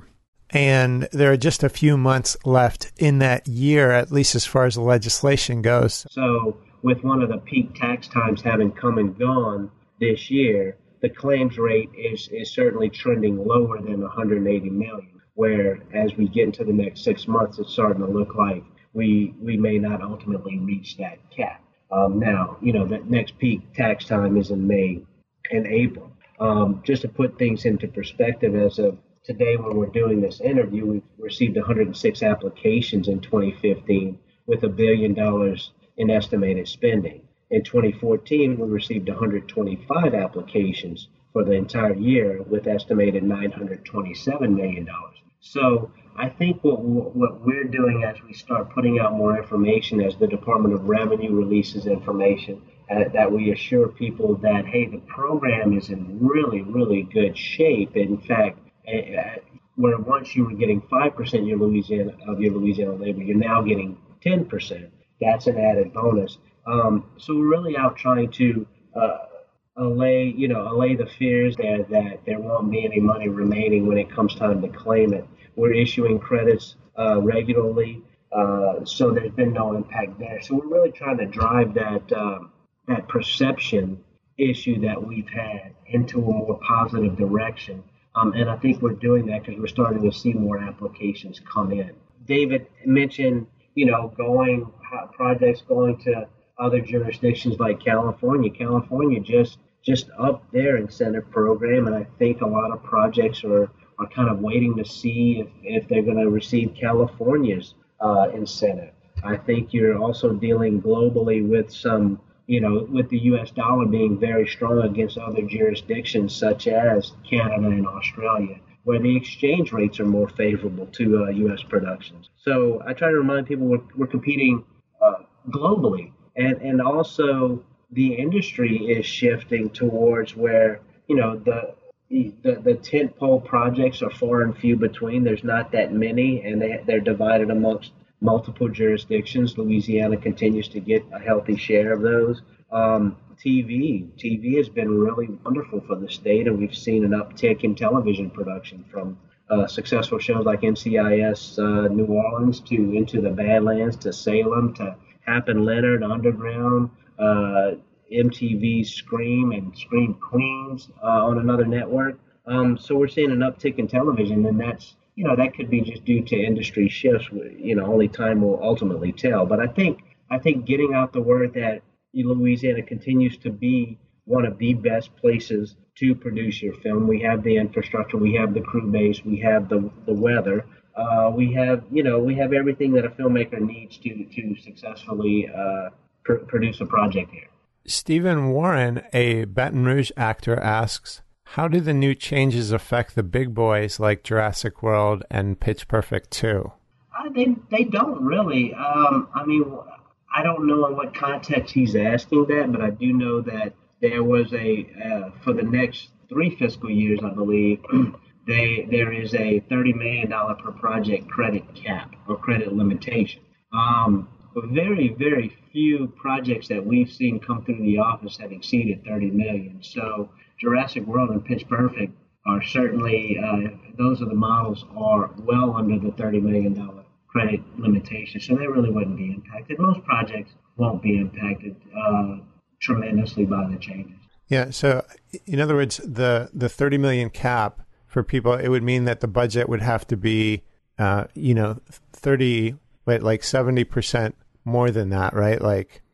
Speaker 1: And there are just a few months left in that year, at least as far as the legislation goes.
Speaker 2: So with one of the peak tax times having come and gone this year, the claims rate is, is certainly trending lower than one hundred eighty million, where as we get into the next six months, it's starting to look like we we may not ultimately reach that cap. Um, now, you know, the next peak tax time is in May and April. Um, just to put things into perspective, as of today when we're doing this interview, we've received one hundred six applications in twenty fifteen with a billion dollars in estimated spending. In twenty fourteen, we received one hundred twenty-five applications for the entire year with estimated nine hundred twenty-seven million dollars. So I think what what we're doing as we start putting out more information, as the Department of Revenue releases information, uh, that we assure people that, hey, the program is in really, really good shape. In fact, uh, where once you were getting five percent your Louisiana, of your Louisiana labor, you're now getting ten percent. That's an added bonus. Um, so we're really out trying to uh, allay, you know, allay the fears there that there won't be any money remaining when it comes time to claim it. We're issuing credits uh, regularly, uh, so there's been no impact there. So we're really trying to drive that um, that perception issue that we've had into a more positive direction. Um, and I think we're doing that because we're starting to see more applications come in. David mentioned, you know, going projects going to other jurisdictions like California. California just just up their incentive program, and I think a lot of projects are, are kind of waiting to see if, if they're going to receive California's uh, incentive. I think you're also dealing globally with some, you know, with the U S dollar being very strong against other jurisdictions such as Canada and Australia, where the exchange rates are more favorable to uh, U S productions. So I try to remind people we're, we're competing uh, globally, and, and also the industry is shifting towards where, you know, the the, the tentpole projects are far and few between. There's not that many, and they, they're divided amongst multiple jurisdictions. Louisiana continues to get a healthy share of those. Um, T V. T V has been really wonderful for the state, and we've seen an uptick in television production from uh, successful shows like N C I S uh, New Orleans to Into the Badlands to Salem to Hap and Leonard Underground, uh, M T V Scream and Scream Queens uh, on another network. Um, so we're seeing an uptick in television, and that's, you know, that could be just due to industry shifts. You know, only time will ultimately tell. But I think I think getting out the word that Louisiana continues to be one of the best places to produce your film. We have the infrastructure, we have the crew base, we have the the weather, uh, we have, you know, we have everything that a filmmaker needs to to successfully uh, pr- produce a project here.
Speaker 1: Stephen Warren, a Baton Rouge actor, asks, how do the new changes affect the big boys like Jurassic World and Pitch Perfect two?
Speaker 2: Uh, they they don't really. Um, I mean, I don't know in what context he's asking that, but I do know that there was a, uh, for the next three fiscal years, I believe, they there is a thirty million dollars per project credit cap or credit limitation. Um, very, very few projects that we've seen come through the office have exceeded thirty million dollars. So Jurassic World and Pitch Perfect are certainly, uh, those are the models are well under the thirty million dollars credit limitation, so they really wouldn't be impacted. Most projects won't be impacted uh, tremendously by the changes.
Speaker 1: Yeah, so in other words, the, the thirty million cap for people, it would mean that the budget would have to be, uh, you know, thirty, wait, like seventy percent more than that, right? Like,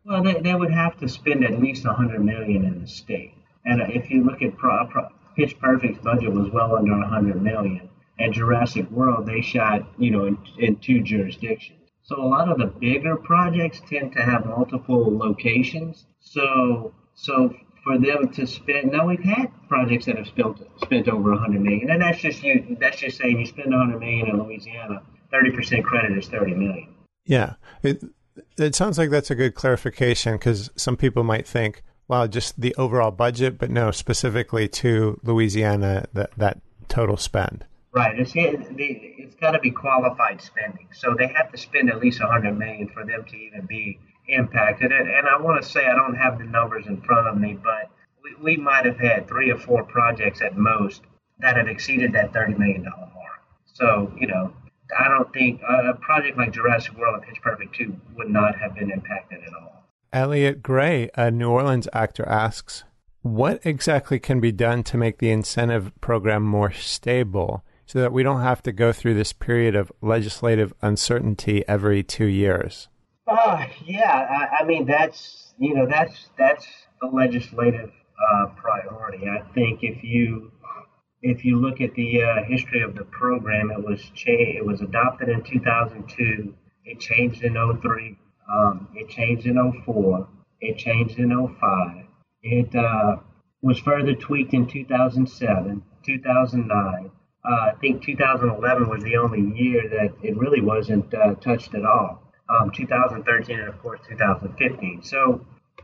Speaker 2: Well, they, they would have to spend at least a hundred million in the state. And if you look at pro, pro, Pitch Perfect's budget was well under a hundred million. At Jurassic World, they shot, you know, in, in two jurisdictions. So a lot of the bigger projects tend to have multiple locations. So so for them to spend, now we've had projects that have spent spent over a hundred million, and that's just you. That's just saying you spend a hundred million in Louisiana, thirty percent credit is thirty million.
Speaker 1: Yeah, it it sounds like that's a good clarification because some people might think, wow, just the overall budget, but no, specifically to Louisiana, that that total spend.
Speaker 2: Right. It's it's got to be qualified spending, so they have to spend at least a hundred million for them to even be impacted. And, and I want to say I don't have the numbers in front of me, but we, we might have had three or four projects at most that have exceeded that thirty million dollar mark. So you know, I don't think a project like Jurassic World and Pitch Perfect two would not have been impacted at all.
Speaker 1: Elliot Gray, a New Orleans actor, asks, what exactly can be done to make the incentive program more stable so that we don't have to go through this period of legislative uncertainty every two years?
Speaker 2: Uh, yeah, I, I mean, that's, you know, that's that's the legislative uh, priority. I think if you if you look at the uh, history of the program, it was cha- it was adopted in two thousand two, it changed in oh three, um, it changed in oh four, it changed in oh five. It uh, was further tweaked in two thousand seven, two thousand nine. Uh, I think two thousand eleven was the only year that it really wasn't uh, touched at all. Um, two thousand thirteen and, of course, two thousand fifteen. So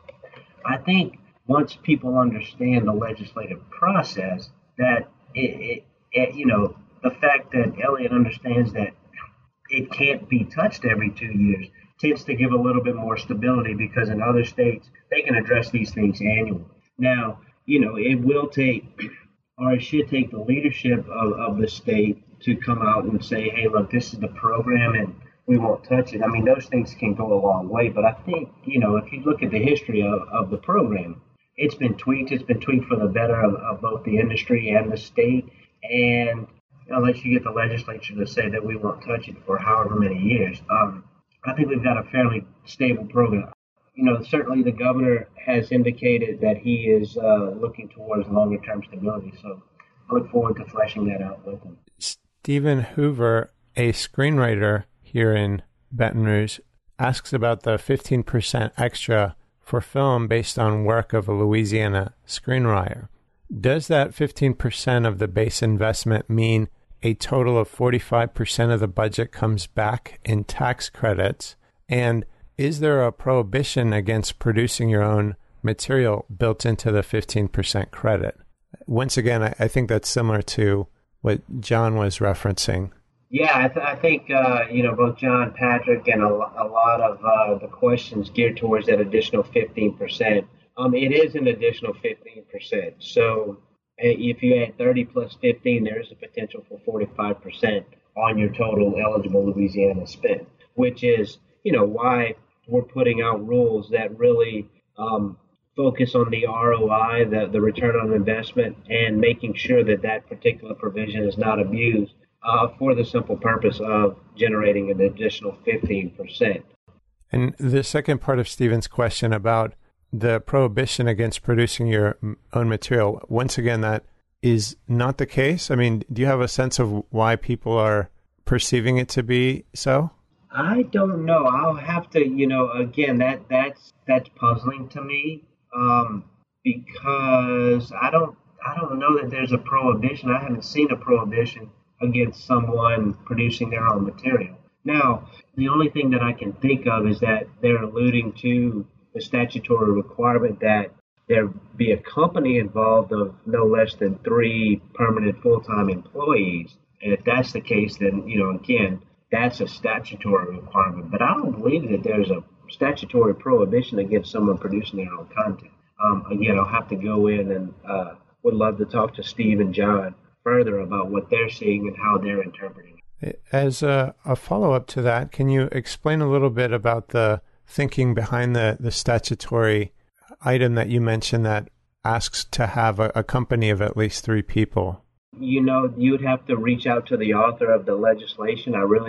Speaker 2: I think once people understand the legislative process, that it, it, it, you know, the fact that Elliot understands that it can't be touched every two years tends to give a little bit more stability because in other states, they can address these things annually. Now, you know, it will take, or it should take the leadership of, of the state to come out and say, hey, look, this is the program and we won't touch it. I mean, those things can go a long way. But I think, you know, if you look at the history of, of the program, it's been tweaked. It's been tweaked for the better of, of both the industry and the state. And unless you get the legislature to say that we won't touch it for however many years, um, I think we've got a fairly stable program. You know, certainly the governor has indicated that he is uh, looking towards longer-term stability. So I look forward to fleshing that out with him.
Speaker 1: Stephen Hoover, a screenwriter here in Baton Rouge, asks about the fifteen percent extra for film based on work of a Louisiana screenwriter. Does that fifteen percent of the base investment mean a total of forty-five percent of the budget comes back in tax credits? And is there a prohibition against producing your own material built into the fifteen percent credit? Once again, I, I think that's similar to what John was referencing.
Speaker 2: Yeah, I, th- I think, uh, you know, both John, Patrick, and a, a lot of uh, the questions geared towards that additional fifteen percent. Um, it is an additional fifteen percent. So if you add thirty plus fifteen, there is a potential for forty-five percent on your total eligible Louisiana spend, which is, you know, why we're putting out rules that really um, focus on the R O I, the, the return on investment, and making sure that that particular provision is not abused uh, for the simple purpose of generating an additional fifteen percent.
Speaker 1: And the second part of Stephen's question about the prohibition against producing your own material, once again, that is not the case. I mean, do you have a sense of why people are perceiving it to be so?
Speaker 2: I don't know. I'll have to, you know, again, that that's that's puzzling to me um, because I don't I don't know that there's a prohibition. I haven't seen a prohibition against someone producing their own material. Now, the only thing that I can think of is that they're alluding to the statutory requirement that there be a company involved of no less than three permanent full-time employees. And if that's the case, then, you know, again, that's a statutory requirement. But I don't believe that there's a statutory prohibition against someone producing their own content. Um, again, I'll have to go in and uh, would love to talk to Steve and John further about what they're seeing and how they're interpreting it.
Speaker 1: As a, a follow-up to that, can you explain a little bit about the thinking behind the, the statutory item that you mentioned that asks to have a, a company of at least three people?
Speaker 2: You know, you'd have to reach out to the author of the legislation. I really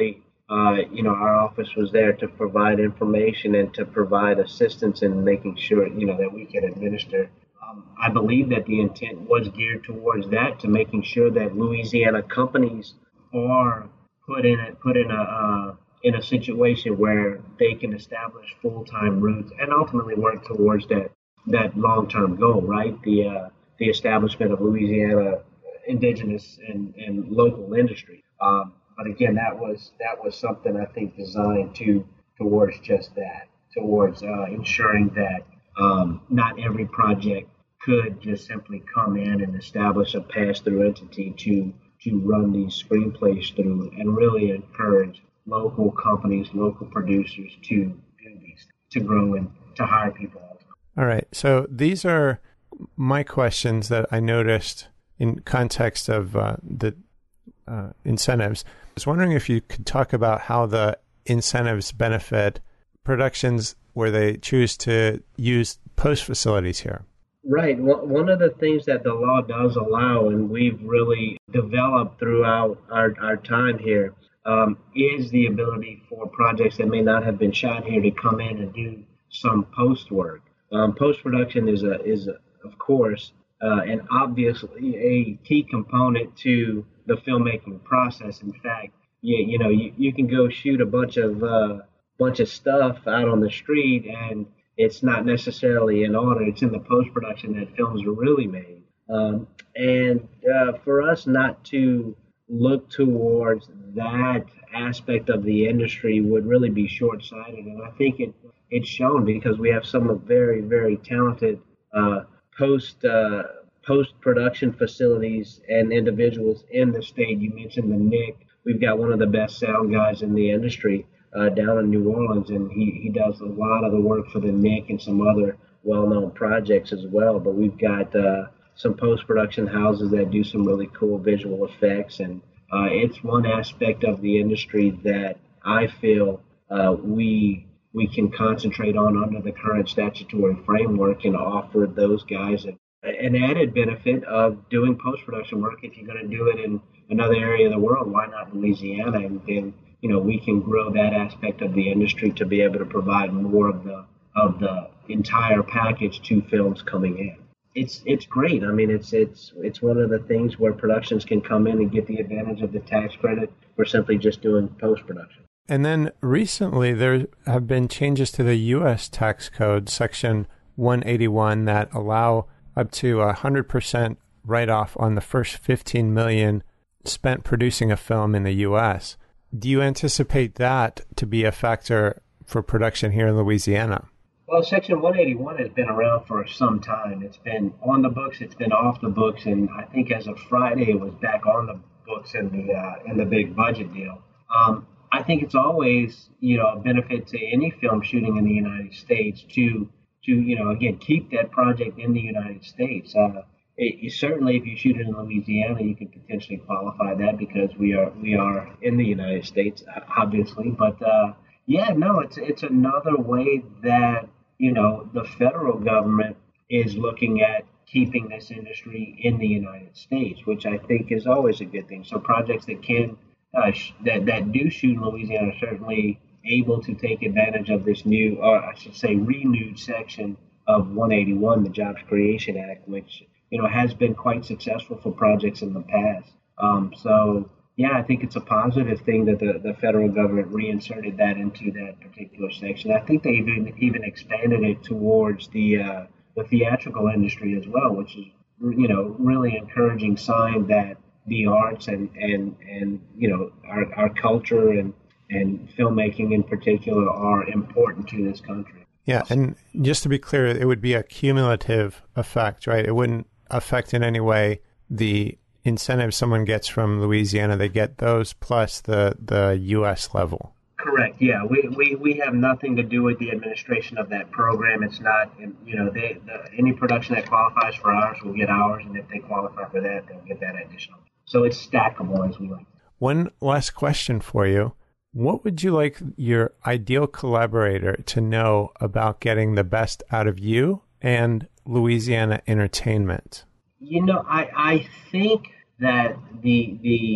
Speaker 2: uh, you know, our office was there to provide information and to provide assistance in making sure, you know, that we can administer. Um, I believe that the intent was geared towards that, to making sure that Louisiana companies are put in a, put in a uh, in a situation where they can establish full-time routes and ultimately work towards that that long-term goal, right? The uh, the establishment of Louisiana indigenous and, and local industry. Um, but again, that was that was something I think designed to towards just that, towards uh, ensuring that um, not every project could just simply come in and establish a pass-through entity to to run these screenplays through, and really encourage local companies, local producers to do these, to grow and to hire people.
Speaker 1: All right. So these are my questions that I noticed in context of uh, the uh, incentives. I was wondering if you could talk about how the incentives benefit productions where they choose to use post facilities here.
Speaker 2: Right. One of the things that the law does allow, and we've really developed throughout our, our time here, um, is the ability for projects that may not have been shot here to come in and do some post work. Um, post production is a is a, of course uh, and obviously a key component to the filmmaking process. In fact, you, you know you, you can go shoot a bunch of uh, bunch of stuff out on the street, and it's not necessarily in order. It's in the post production that films are really made. Um, and uh, for us not to look towards that aspect of the industry would really be short-sighted, and I think it it's shown because we have some very very talented uh, post uh, post production facilities and individuals in the state. You mentioned the Nick. We've got one of the best sound guys in the industry uh, down in New Orleans, and he he does a lot of the work for the Nick and some other well-known projects as well. But we've got uh, some post-production houses that do some really cool visual effects, and uh, it's one aspect of the industry that I feel uh, we we can concentrate on under the current statutory framework and offer those guys a, an added benefit of doing post-production work. If you're going to do it in another area of the world, why not Louisiana? And then you know we can grow that aspect of the industry to be able to provide more of the of the entire package to films coming in. It's it's great. I mean, it's it's it's one of the things where productions can come in and get the advantage of the tax credit for simply just doing post-production.
Speaker 1: And then recently there have been changes to the U S tax code, Section one eighty-one, that allow up to a one hundred percent write-off on the first fifteen million dollars spent producing a film in the U S. Do you anticipate that to be a factor for production here in Louisiana?
Speaker 2: Well, Section one eighty-one has been around for some time. It's been on the books, it's been off the books, and I think as of Friday it was back on the books in the uh, in the big budget deal. Um, I think it's always, you know, a benefit to any film shooting in the United States to to you know again keep that project in the United States. Uh, it, it, certainly, if you shoot it in Louisiana, you could potentially qualify that because we are we are in the United States, obviously. But uh, yeah, no, it's it's another way that you know, the federal government is looking at keeping this industry in the United States, which I think is always a good thing. So projects that can uh, sh- that that do shoot in Louisiana are certainly able to take advantage of this new, or I should say, renewed section of one eighty-one, the Jobs Creation Act, which you know has been quite successful for projects in the past. Um, so. Yeah, I think it's a positive thing that the, the federal government reinserted that into that particular section. I think they even even expanded it towards the uh, the theatrical industry as well, which is you know really encouraging sign that the arts and and, and you know our, our culture and and filmmaking in particular are important to this country.
Speaker 1: Yeah, and just to be clear, it would be a cumulative effect, right? It wouldn't affect in any way the incentives someone gets from Louisiana. They get those plus the, the U S level.
Speaker 2: Correct. Yeah, we, we, we have nothing to do with the administration of that program. It's not, you know, they the, any production that qualifies for ours will get ours, and if they qualify for that, they'll get that additional. So it's stackable, as we like.
Speaker 1: One last question for you. What would you like your ideal collaborator to know about getting the best out of you and Louisiana entertainment?
Speaker 2: You know, I, I think that the the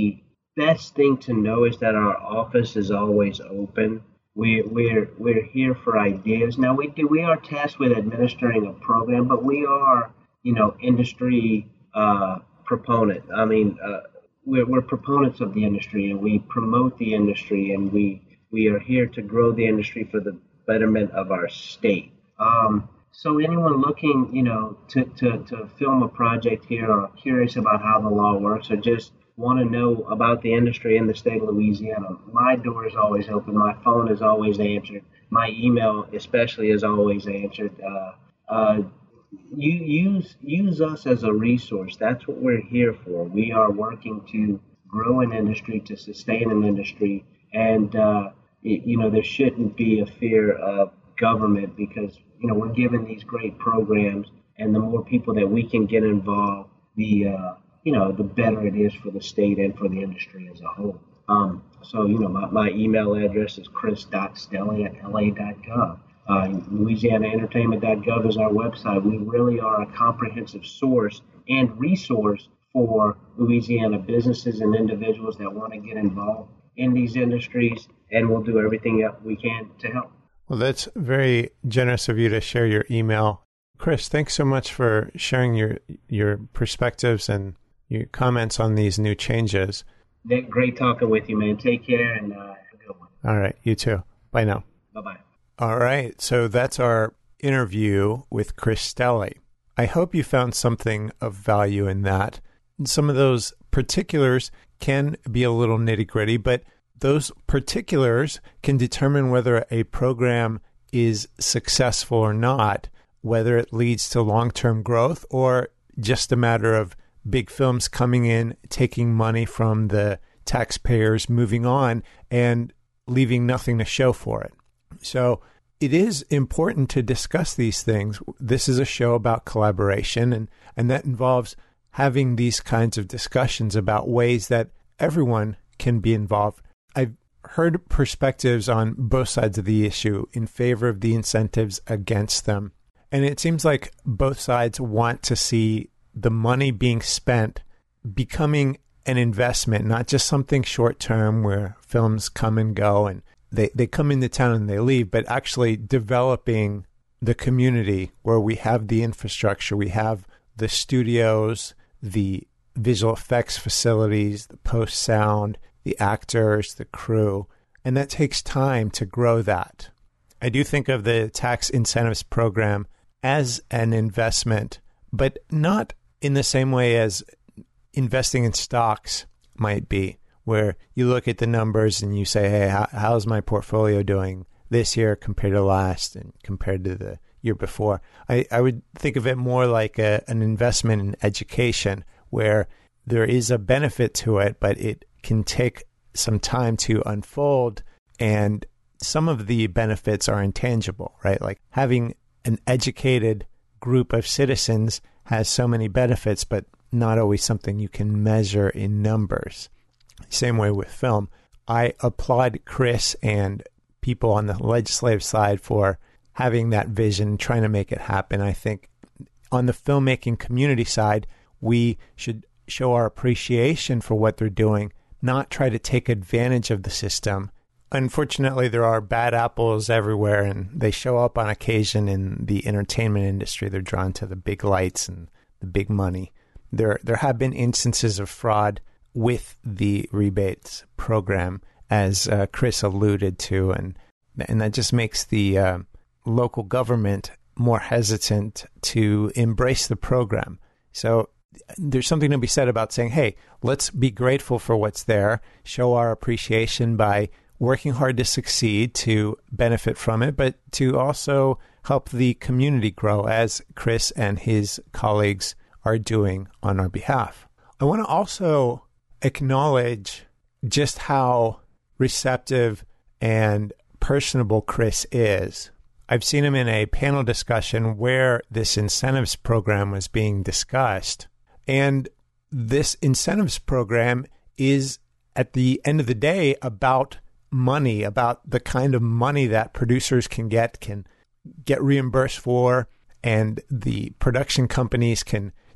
Speaker 2: best thing to know is that our office is always open. We, we're we're here for ideas. Now we do we are tasked with administering a program, but we are you know industry uh, proponent. I mean, uh, we're we're proponents of the industry, and we promote the industry, and we we are here to grow the industry for the betterment of our state. Um, so anyone looking, you know, to, to, to film a project here, or curious about how the law works, or just want to know about the industry in the state of Louisiana, my door is always open. My phone is always answered. My email, especially, is always answered. Uh, uh, you use use us as a resource. That's what we're here for. We are working to grow an industry, to sustain an industry, and uh, it, you know there shouldn't be a fear of government, because you know we're given these great programs, and the more people that we can get involved, the uh, you know, the better it is for the state and for the industry as a whole. Um, so, you know, my, my email address is chris dot stelly at l a dot gov. Uh, louisiana entertainment dot gov is our website. We really are a comprehensive source and resource for Louisiana businesses and individuals that want to get involved in these industries, and we'll do everything that we can to help.
Speaker 1: Well, that's very generous of you to share your email. Chris, thanks so much for sharing your your perspectives and your comments on these new changes.
Speaker 2: Nick, great talking with you, man. Take care, and uh, have a good one.
Speaker 1: All right, you too. Bye now.
Speaker 2: Bye-bye.
Speaker 1: All right, so that's our interview with Chris Stelly. I hope you found something of value in that. Some of those particulars can be a little nitty-gritty, but those particulars can determine whether a program is successful or not, whether it leads to long-term growth or just a matter of big films coming in, taking money from the taxpayers, moving on, and leaving nothing to show for it. So it is important to discuss these things. This is a show about collaboration, and, and that involves having these kinds of discussions about ways that everyone can be involved. I've heard perspectives on both sides of the issue, in favor of the incentives, against them. And it seems like both sides want to see the money being spent becoming an investment, not just something short-term where films come and go and they, they come into town and they leave, but actually developing the community where we have the infrastructure, we have the studios, the visual effects facilities, the post-sound, the actors, the crew, and that takes time to grow that. I do think of the tax incentives program as an investment, but not in the same way as investing in stocks might be, where you look at the numbers and you say, hey, how, how's my portfolio doing this year compared to last and compared to the year before? I, I would think of it more like a, an investment in education, where there is a benefit to it, but it can take some time to unfold, and some of the benefits are intangible, right? Like having an educated group of citizens has so many benefits, but not always something you can measure in numbers. Same way with film. I applaud Chris and people on the legislative side for having that vision, trying to make it happen. I think on the filmmaking community side, we should show our appreciation for what they're doing, not try to take advantage of the system. Unfortunately, there are bad apples everywhere, and they show up on occasion in the entertainment industry. They're drawn to the big lights and the big money. There, there have been instances of fraud with the rebates program, as uh, Chris alluded to, and and that just makes the uh, local government more hesitant to embrace the program. So there's something to be said about saying, hey, let's be grateful for what's there, show our appreciation by working hard to succeed, to benefit from it, but to also help the community grow, as Chris and his colleagues are doing on our behalf. I want to also acknowledge just how receptive and personable Chris is. I've seen him in a panel discussion where this incentives program was being discussed. And this incentives program is, at the end of the day, about money, about the kind of money that producers can get, can get reimbursed for, and the production companies can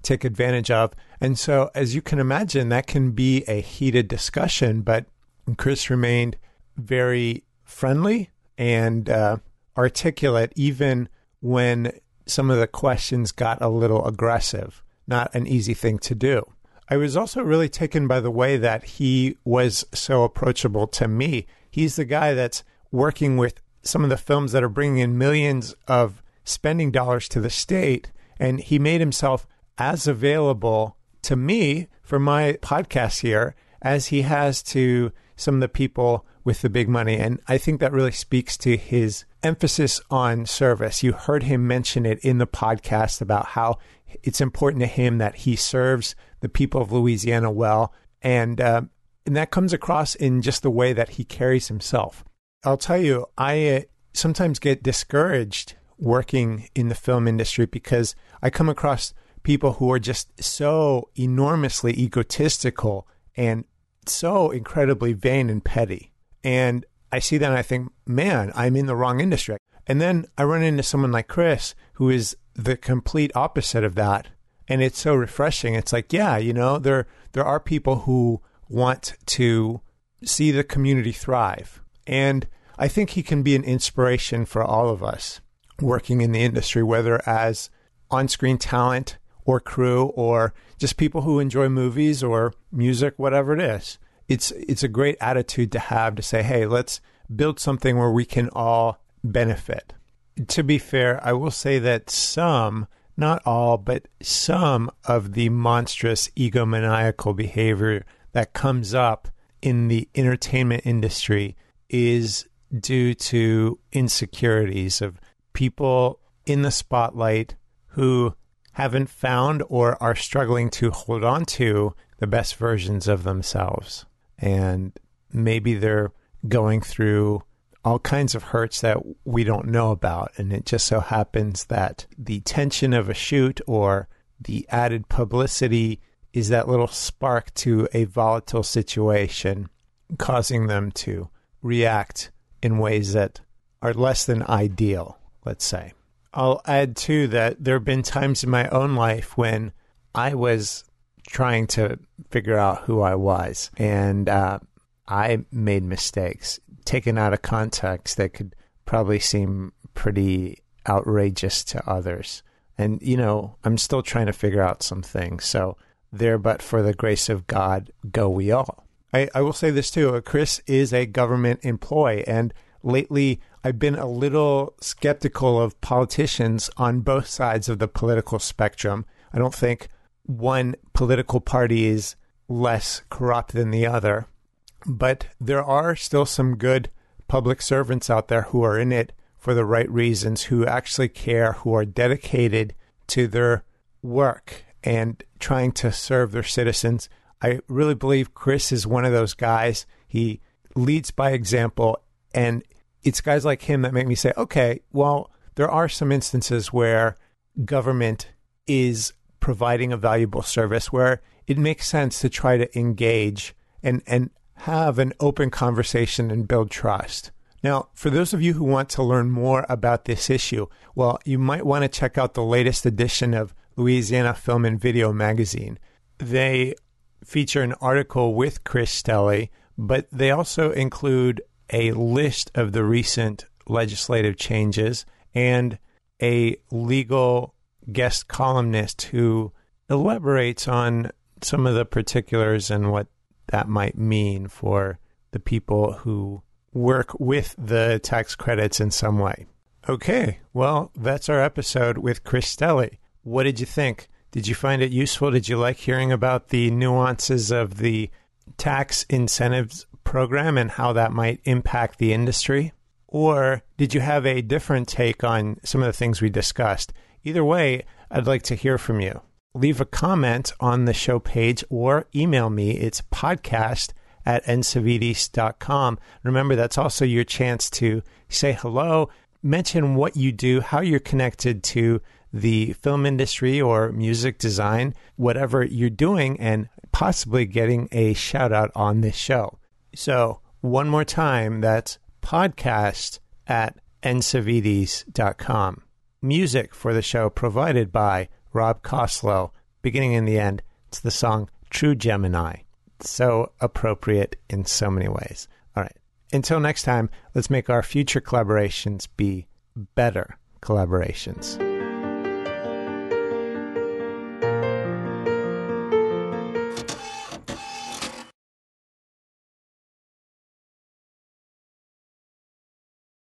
Speaker 1: take advantage of. And so, as you can imagine, that can be a heated discussion, but Chris remained very friendly and uh, articulate, even when some of the questions got a little aggressive. Not an easy thing to do. I was also really taken by the way that he was so approachable to me. He's the guy that's working with some of the films that are bringing in millions of spending dollars to the state, and he made himself as available to me for my podcast here as he has to some of the people with the big money. And I think that really speaks to his emphasis on service. You heard him mention it in the podcast about how it's important to him that he serves the people of Louisiana well. And, uh, and that comes across in just the way that he carries himself. I'll tell you, I uh, sometimes get discouraged working in the film industry because I come across people who are just so enormously egotistical and so incredibly vain and petty. And I see that and I think, man, I'm in the wrong industry. And then I run into someone like Chris, who is the complete opposite of that. And it's so refreshing. It's like, yeah, you know, there there are people who want to see the community thrive. And I think he can be an inspiration for all of us working in the industry, whether as on-screen talent or crew or just people who enjoy movies or music, whatever it is. It's it's a great attitude to have to say, hey, let's build something where we can all benefit. To be fair, I will say that some, not all, but some of the monstrous egomaniacal behavior that comes up in the entertainment industry is due to insecurities of people in the spotlight who haven't found or are struggling to hold on to the best versions of themselves. And maybe they're going through all kinds of hurts that we don't know about. And it just so happens that the tension of a shoot or the added publicity is that little spark to a volatile situation, causing them to react in ways that are less than ideal, let's say. I'll add, too, that there have been times in my own life when I was trying to figure out who I was, and uh, I made mistakes, taken out of context, that could probably seem pretty outrageous to others. And, you know, I'm still trying to figure out some things. So there, but for the grace of God, go we all. I, I will say this, too. Chris is a government employee, and lately I've been a little skeptical of politicians on both sides of the political spectrum. I don't think one political party is less corrupt than the other, but there are still some good public servants out there who are in it for the right reasons, who actually care, who are dedicated to their work and trying to serve their citizens. I really believe Chris is one of those guys. He leads by example, and it's guys like him that make me say, okay, well, there are some instances where government is providing a valuable service where it makes sense to try to engage and, and have an open conversation and build trust. Now, for those of you who want to learn more about this issue, well, you might want to check out the latest edition of Louisiana Film and Video magazine. They feature an article with Chris Stelly, but they also include a list of the recent legislative changes and a legal guest columnist who elaborates on some of the particulars and what that might mean for the people who work with the tax credits in some way. Okay, well, that's our episode with Chris Stelly. What did you think? Did you find it useful? Did you like hearing about the nuances of the tax incentives program and how that might impact the industry? Or did you have a different take on some of the things we discussed? Either way, I'd like to hear from you. Leave a comment on the show page or email me. It's podcast at encevides dot com. Remember, that's also your chance to say hello, mention what you do, how you're connected to the film industry or music design, whatever you're doing, and possibly getting a shout out on this show. So one more time, that's podcast at encevides dot com. Music for the show provided by Rob Koslow. beginning and the end. It's the song True Gemini. So appropriate in so many ways. All right. Until next time, let's make our future collaborations be better collaborations.